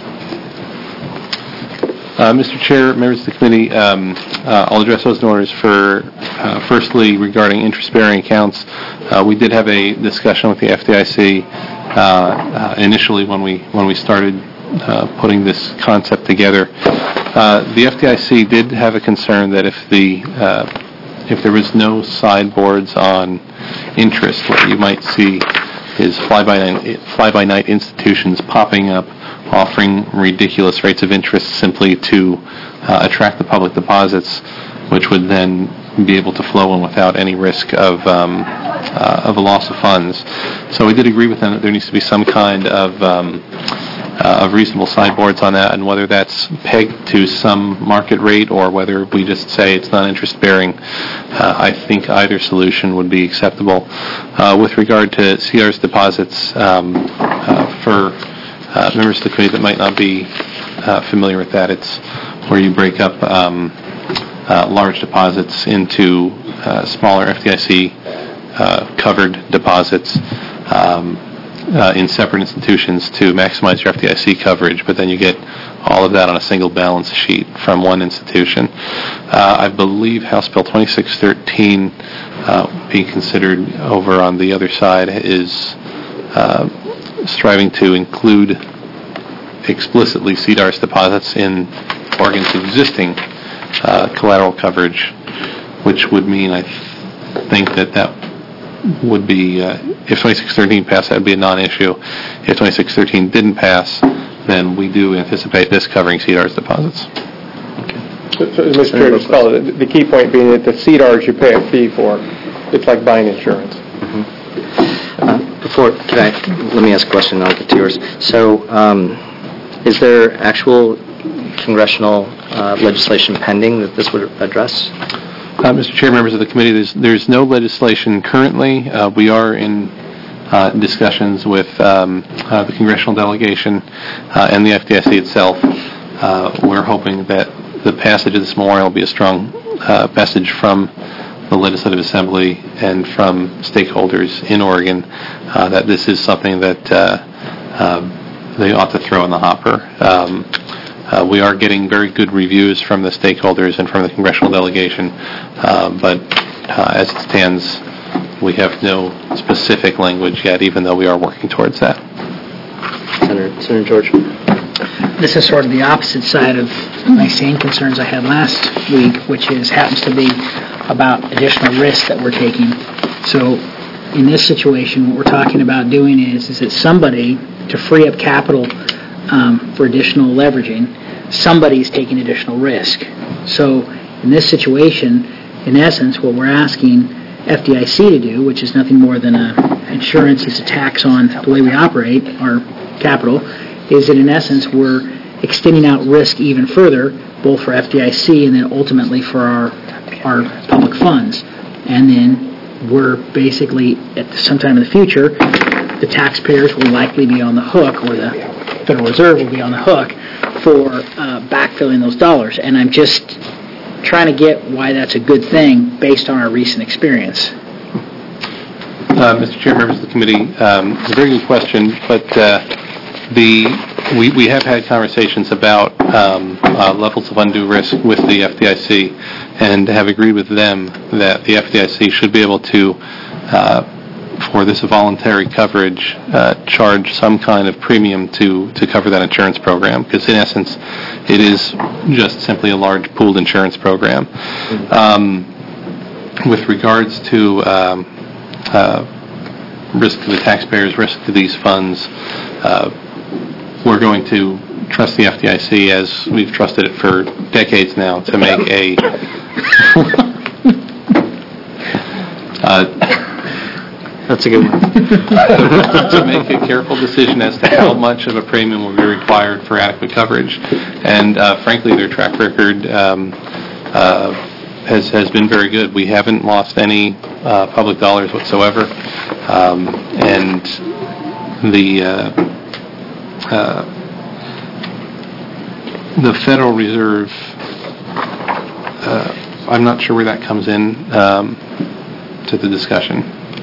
Mr. Chair, members of the committee, I'll address those in orders. Firstly, regarding interest-bearing accounts, we did have a discussion with the FDIC initially when we started putting this concept together. The FDIC did have a concern that if there was no sideboards on interest, what you might see is fly-by-night institutions popping up, offering ridiculous rates of interest simply to attract the public deposits, which would then be able to flow in without any risk of a loss of funds. So we did agree with them that there needs to be some kind of reasonable sideboards on that, and whether that's pegged to some market rate or whether we just say it's not interest-bearing, I think either solution would be acceptable. With regard to CDARS deposits, for members of the committee that might not be familiar with that, it's where you break up large deposits into smaller FDIC-covered deposits in separate institutions to maximize your FDIC coverage, but then you get all of that on a single balance sheet from one institution. I believe House Bill 2613, being considered over on the other side, is striving to include explicitly CDARS deposits in Oregon's existing collateral coverage, which would mean I think that would be, if 2613 passed, that would be a non-issue. If 2613 didn't pass, then we do anticipate this covering CDARS deposits. So, Mr. Chair, just follow the key point being that the CDARS you pay a fee for. It's like buying insurance. Let me ask a question, and I'll get to yours. So, is there actual congressional legislation pending that this would address? Mr. Chair, members of the committee, there's no legislation currently. We are in discussions with the congressional delegation and the FDIC itself. We're hoping that the passage of this memorial will be a strong message from the Legislative Assembly and from stakeholders in Oregon that this is something that they ought to throw in the hopper. We are getting very good reviews from the stakeholders and from the congressional delegation, but as it stands, we have no specific language yet, even though we are working towards that. Senator George. This is sort of the opposite side of my same concerns I had last week, which happens to be about additional risk that we're taking. So in this situation, what we're talking about doing is that somebody, to free up capital for additional leveraging, somebody's taking additional risk. So in this situation, in essence, what we're asking FDIC to do, which is nothing more than insurance, it's a tax on the way we operate our capital, is that in essence we're extending out risk even further, both for FDIC and then ultimately for our public funds. And then we're basically, at some time in the future, the taxpayers will likely be on the hook, or the Federal Reserve will be on the hook for backfilling those dollars. And I'm just trying to get why that's a good thing based on our recent experience. Mr. Chair, members of the committee, it's a very good question, but we have had conversations about levels of undue risk with the FDIC and have agreed with them that the FDIC should be able to, for this voluntary coverage, charge some kind of premium to cover that insurance program, because in essence it is just simply a large pooled insurance program. With regards to risk to the taxpayers, risk to these funds, we're going to trust the FDIC, as we've trusted it for decades now, to make a that's a good one. To make a careful decision as to how much of a premium will be required for adequate coverage. And frankly, their track record has been very good. We haven't lost any public dollars whatsoever, and the Federal Reserve, I'm not sure where that comes in to the discussion.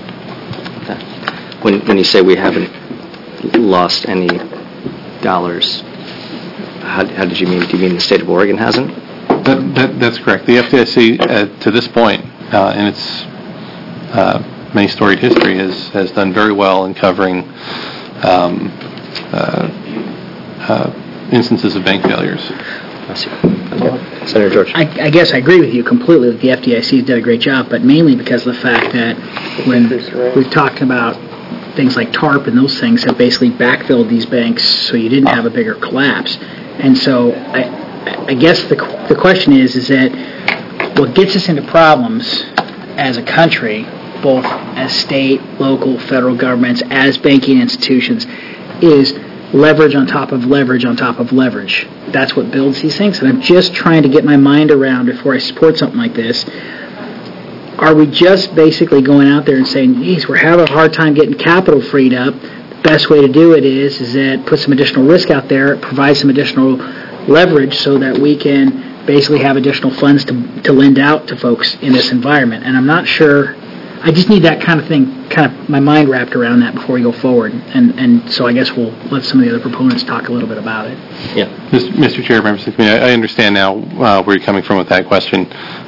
When you say we haven't lost any dollars, how did you mean? Do you mean the state of Oregon hasn't? That's correct. The FDIC, to this point, in its many storied history, has done very well in covering instances of bank failures. Senator George. I guess I agree with you completely that the FDIC did a great job, but mainly because of the fact that when we've talked about things like TARP and those things have basically backfilled these banks so you didn't have a bigger collapse. And so I guess the question is that what gets us into problems as a country, both as state, local, federal governments, as banking institutions, is leverage on top of leverage on top of leverage. That's what builds these things. And I'm just trying to get my mind around before I support something like this. Are we just basically going out there and saying, geez, we're having a hard time getting capital freed up. The best way to do it is that put some additional risk out there, provide some additional leverage so that we can basically have additional funds to lend out to folks in this environment. And I'm not sure. I just need that kind of thing, my mind wrapped around that before we go forward. And so I guess we'll let some of the other proponents talk a little bit about it. Yeah. Mr. Chair, members of the committee, I understand now where you're coming from with that question.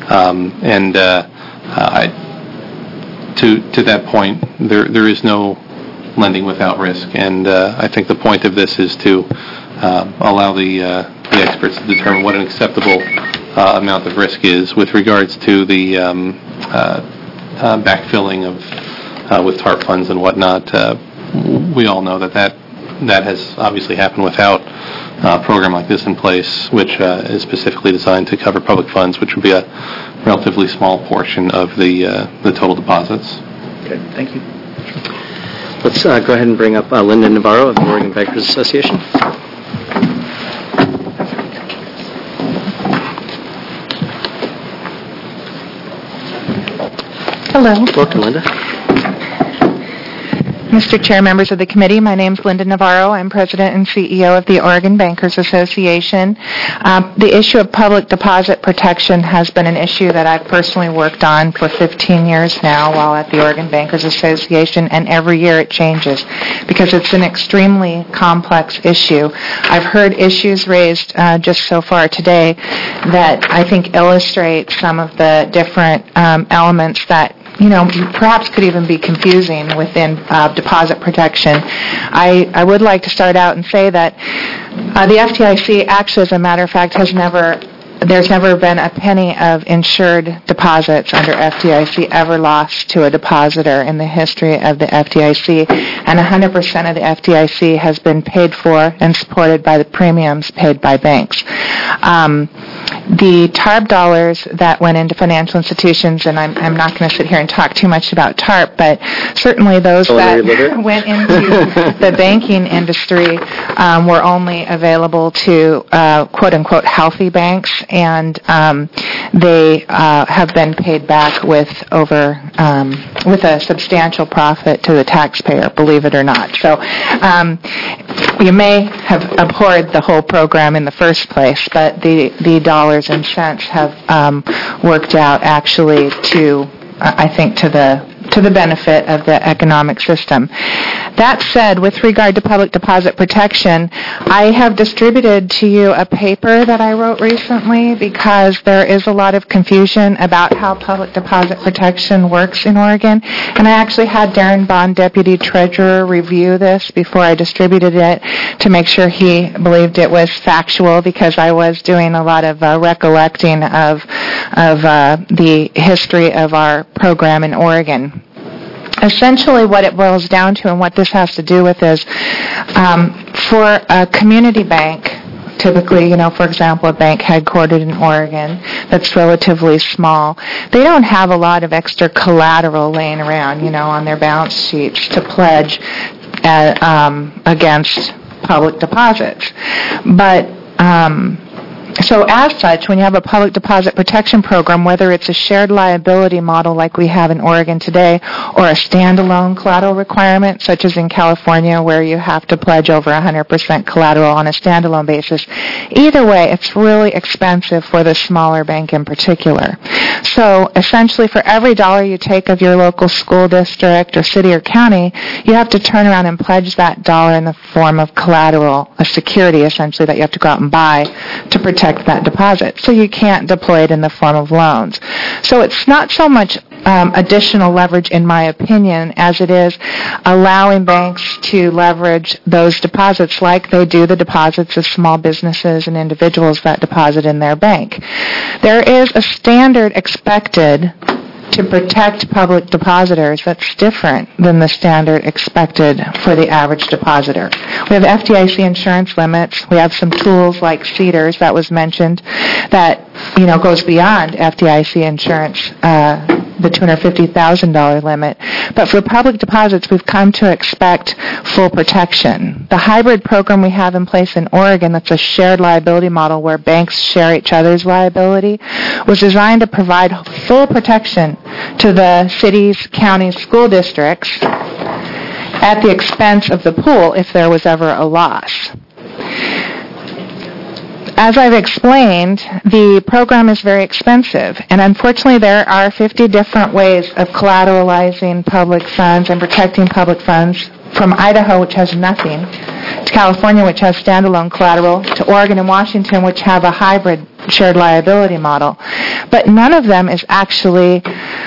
To that point, there is no lending without risk. And I think the point of this is to allow the experts to determine what an acceptable amount of risk is with regards to the backfilling of with TARP funds and whatnot. We all know that has obviously happened without a program like this in place, which is specifically designed to cover public funds, which would be a relatively small portion of the total deposits. Okay, thank you. Let's go ahead and bring up Linda Navarro of the Oregon Bankers Association. Hello. Welcome, Linda. Mr. Chair, members of the committee, my name is Linda Navarro. I'm President and CEO of the Oregon Bankers Association. The issue of public deposit protection has been an issue that I've personally worked on for 15 years now while at the Oregon Bankers Association, and every year it changes because it's an extremely complex issue. I've heard issues raised just so far today that I think illustrate some of the different elements that perhaps could even be confusing within deposit protection. I would like to start out and say that the FDIC actually, as a matter of fact, there's never been a penny of insured deposits under FDIC ever lost to a depositor in the history of the FDIC, and 100% of the FDIC has been paid for and supported by the premiums paid by banks. The TARP dollars that went into financial institutions, and I'm not going to sit here and talk too much about TARP, but certainly those that went into the banking industry were only available to quote-unquote healthy banks, and they have been paid back with a substantial profit to the taxpayer, believe it or not. So you may have abhorred the whole program in the first place, but the dollars and cents have worked out actually to, I think, to the benefit of the economic system. That said, with regard to public deposit protection, I have distributed to you a paper that I wrote recently because there is a lot of confusion about how public deposit protection works in Oregon. And I actually had Darren Bond, Deputy Treasurer, review this before I distributed it to make sure he believed it was factual, because I was doing a lot of recollecting of the history of our program in Oregon. Essentially what it boils down to and what this has to do with is for a community bank, typically, for example, a bank headquartered in Oregon that's relatively small, they don't have a lot of extra collateral laying around, on their balance sheets to pledge against public deposits. But so as such, when you have a public deposit protection program, whether it's a shared liability model like we have in Oregon today, or a standalone collateral requirement, such as in California where you have to pledge over 100% collateral on a standalone basis, either way, it's really expensive for the smaller bank in particular. So essentially, for every dollar you take of your local school district or city or county, you have to turn around and pledge that dollar in the form of collateral, a security essentially that you have to go out and buy to protect that deposit. So you can't deploy it in the form of loans. So it's not so much additional leverage, in my opinion, as it is allowing banks to leverage those deposits like they do the deposits of small businesses and individuals that deposit in their bank. There is a standard expected to protect public depositors that's different than the standard expected for the average depositor. We have FDIC insurance limits. We have some tools like CEDARS that was mentioned that, goes beyond FDIC insurance, the $250,000 limit. But for public deposits, we've come to expect full protection. The hybrid program we have in place in Oregon, that's a shared liability model where banks share each other's liability, was designed to provide full protection to the cities, counties, school districts at the expense of the pool if there was ever a loss. As I've explained, the program is very expensive, and unfortunately there are 50 different ways of collateralizing public funds and protecting public funds, from Idaho, which has nothing, to California, which has standalone collateral, to Oregon and Washington, which have a hybrid shared liability model. But none of them is actually,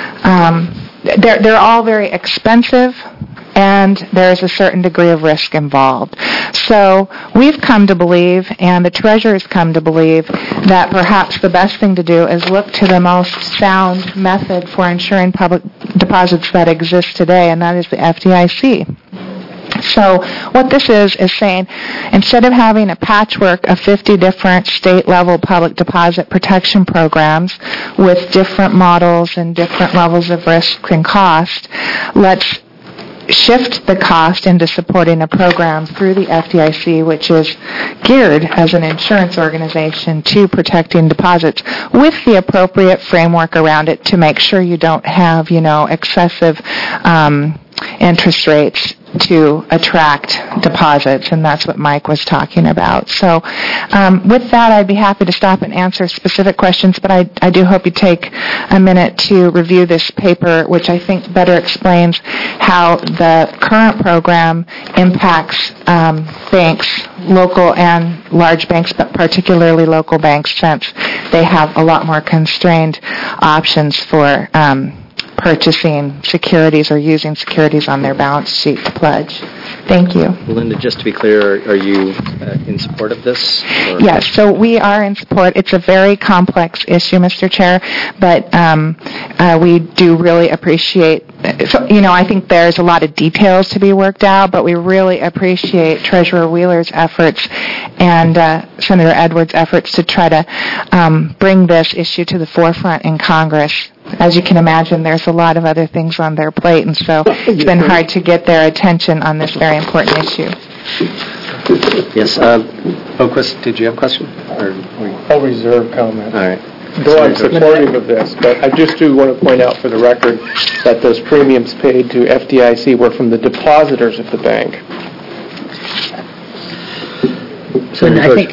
they're all very expensive, and there is a certain degree of risk involved. So we've come to believe, and the Treasurer's come to believe, that perhaps the best thing to do is look to the most sound method for insuring public deposits that exists today, and that is the FDIC. So what this is saying, instead of having a patchwork of 50 different state-level public deposit protection programs with different models and different levels of risk and cost, let's shift the cost into supporting a program through the FDIC, which is geared as an insurance organization to protecting deposits with the appropriate framework around it to make sure you don't have, excessive interest rates to attract deposits, and that's what Mike was talking about. So with that, I'd be happy to stop and answer specific questions, but I do hope you take a minute to review this paper, which I think better explains how the current program impacts banks, local and large banks, but particularly local banks, since they have a lot more constrained options for purchasing securities or using securities on their balance sheet to pledge. Thank you. Linda, just to be clear, are you in support of this? Or? Yes, so we are in support. It's a very complex issue, Mr. Chair, but we do really appreciate, I think there's a lot of details to be worked out, but we really appreciate Treasurer Wheeler's efforts and Senator Edwards' efforts to try to bring this issue to the forefront in Congress. As you can imagine, there's a lot of other things on their plate, and so it's been hard to get their attention on this very important issue. Yes, Boquist, did you have a question? I'll reserve comment. All right. Though I'm supportive of this, but I just do want to point out for the record that those premiums paid to FDIC were from the depositors of the bank. The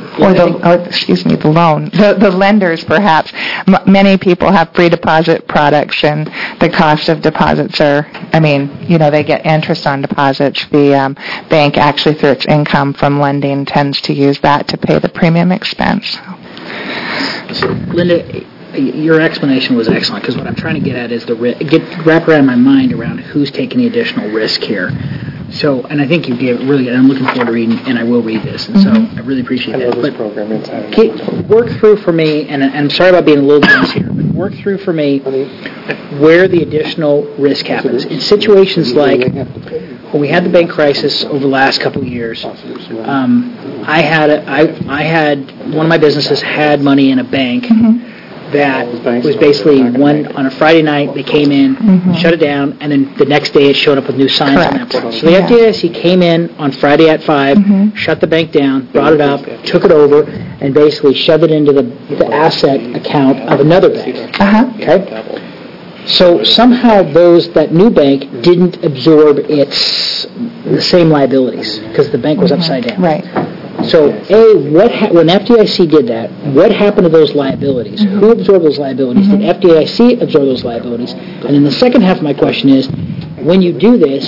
loan. The lenders, perhaps. Many people have pre-deposit products, and the cost of deposits are, they get interest on deposits. The bank, actually, through its income from lending, tends to use that to pay the premium expense. So, Linda, your explanation was excellent, because what I'm trying to get at is wrap around my mind around who's taking the additional risk here. So, and I think you gave really, and I'm looking forward to reading, and I will read this, and so I really appreciate that. But program inside work through for me, and I'm sorry about being a little dense here, but work through for me where the additional risk happens. In situations like when we had the bank crisis over the last couple of years, I had one of my businesses had money in a bank. That was basically on a Friday night, they came in, shut it down, and then the next day it showed up with new signs on that portal. So the FDIC came in on Friday at 5, shut the bank down, brought it up, took it over, and basically shoved it into the asset account of another bank. Okay? So somehow that new bank didn't absorb the same liabilities, because the bank was upside down. Right. So, when FDIC did that, what happened to those liabilities? Who absorbed those liabilities? Did FDIC absorb those liabilities? And then the second half of my question is, when you do this,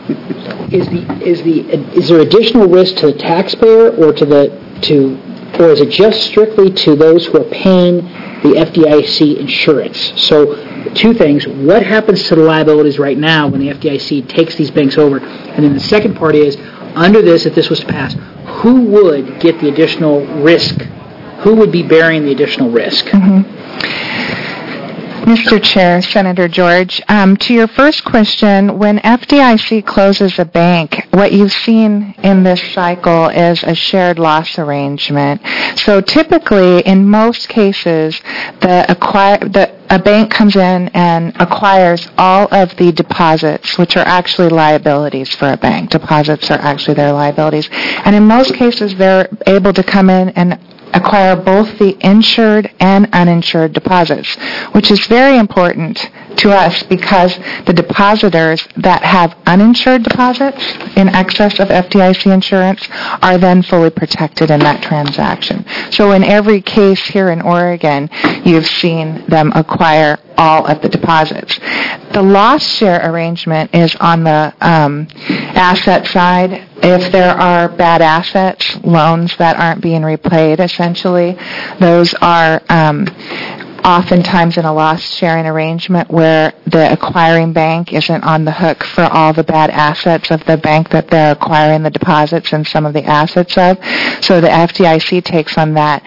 is there additional risk to the taxpayer, or is it just strictly to those who are paying the FDIC insurance? So, two things. What happens to the liabilities right now when the FDIC takes these banks over? And then the second part is, under this, if this was to pass, who would get the additional risk? Who would be bearing the additional risk? Mr. Chair, Senator George, to your first question, when FDIC closes a bank, what you've seen in this cycle is a shared loss arrangement. So typically, in most cases, a bank comes in and acquires all of the deposits, which are actually liabilities for a bank. Deposits are actually their liabilities. And in most cases, they're able to come in and acquire both the insured and uninsured deposits, which is very important to us because the depositors that have uninsured deposits in excess of FDIC insurance are then fully protected in that transaction. So in every case here in Oregon, you've seen them acquire all of the deposits. The loss share arrangement is on the asset side. If there are bad assets, loans that aren't being repaid, essentially, those are oftentimes in a loss-sharing arrangement where the acquiring bank isn't on the hook for all the bad assets of the bank that they're acquiring the deposits and some of the assets of. So the FDIC takes on that.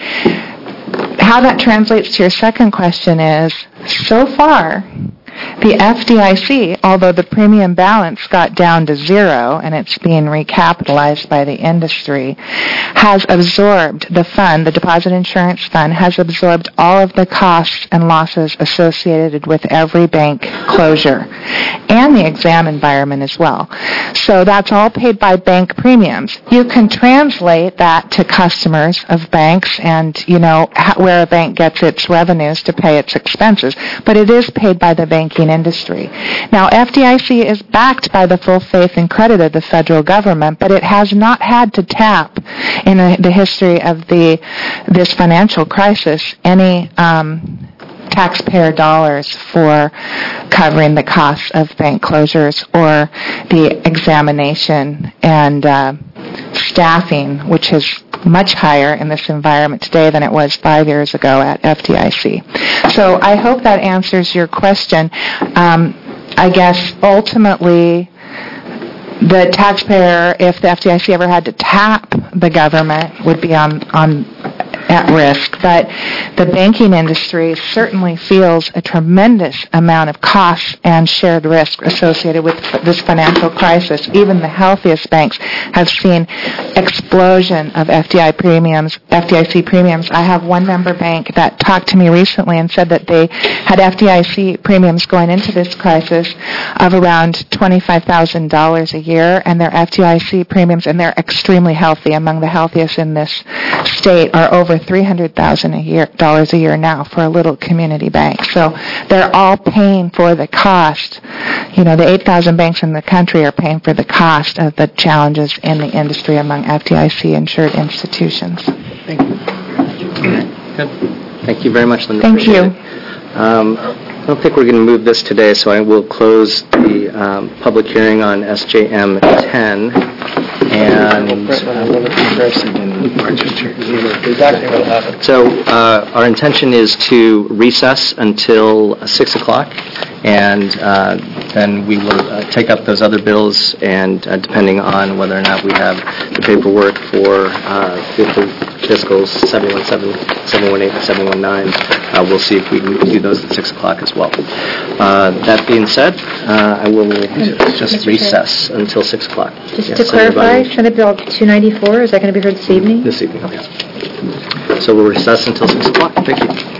How that translates to your second question is, so far, the FDIC, although the premium balance got down to zero and it's being recapitalized by the industry, has absorbed the fund, the deposit insurance fund, has absorbed all of the costs and losses associated with every bank closure and the exam environment as well. So that's all paid by bank premiums. You can translate that to customers of banks and, where a bank gets its revenues to pay its expenses, but it is paid by the banking industry. Now, FDIC is backed by the full faith and credit of the federal government, but it has not had to tap in the history of this financial crisis any taxpayer dollars for covering the costs of bank closures or the examination and staffing, which is much higher in this environment today than it was 5 years ago at FDIC. So I hope that answers your question. I guess ultimately the taxpayer, if the FDIC ever had to tap the government, would be at risk, but the banking industry certainly feels a tremendous amount of costs and shared risk associated with this financial crisis. Even the healthiest banks have seen explosion of FDIC premiums. I have one member bank that talked to me recently and said that they had FDIC premiums going into this crisis of around $25,000 a year, and their FDIC premiums, and they're extremely healthy, among the healthiest in this state, are over $300,000 a year now for a little community bank. So they're all paying for the cost. The 8,000 banks in the country are paying for the cost of the challenges in the industry among FDIC-insured institutions. Thank you. Good. Thank you very much, Linda. Thank you. I don't think we're going to move this today, so I will close the public hearing on SJM 10. So our intention is to recess until 6 o'clock, and then we will take up those other bills, and depending on whether or not we have the paperwork for fiscals 717, 718, and 719, we'll see if we can do those at 6 o'clock as well. That being said, I will just recess until 6 o'clock. Just to clarify, Senate Bill 294, is that going to be heard this evening? This evening, yes. So we'll recess until 6 o'clock. Thank you.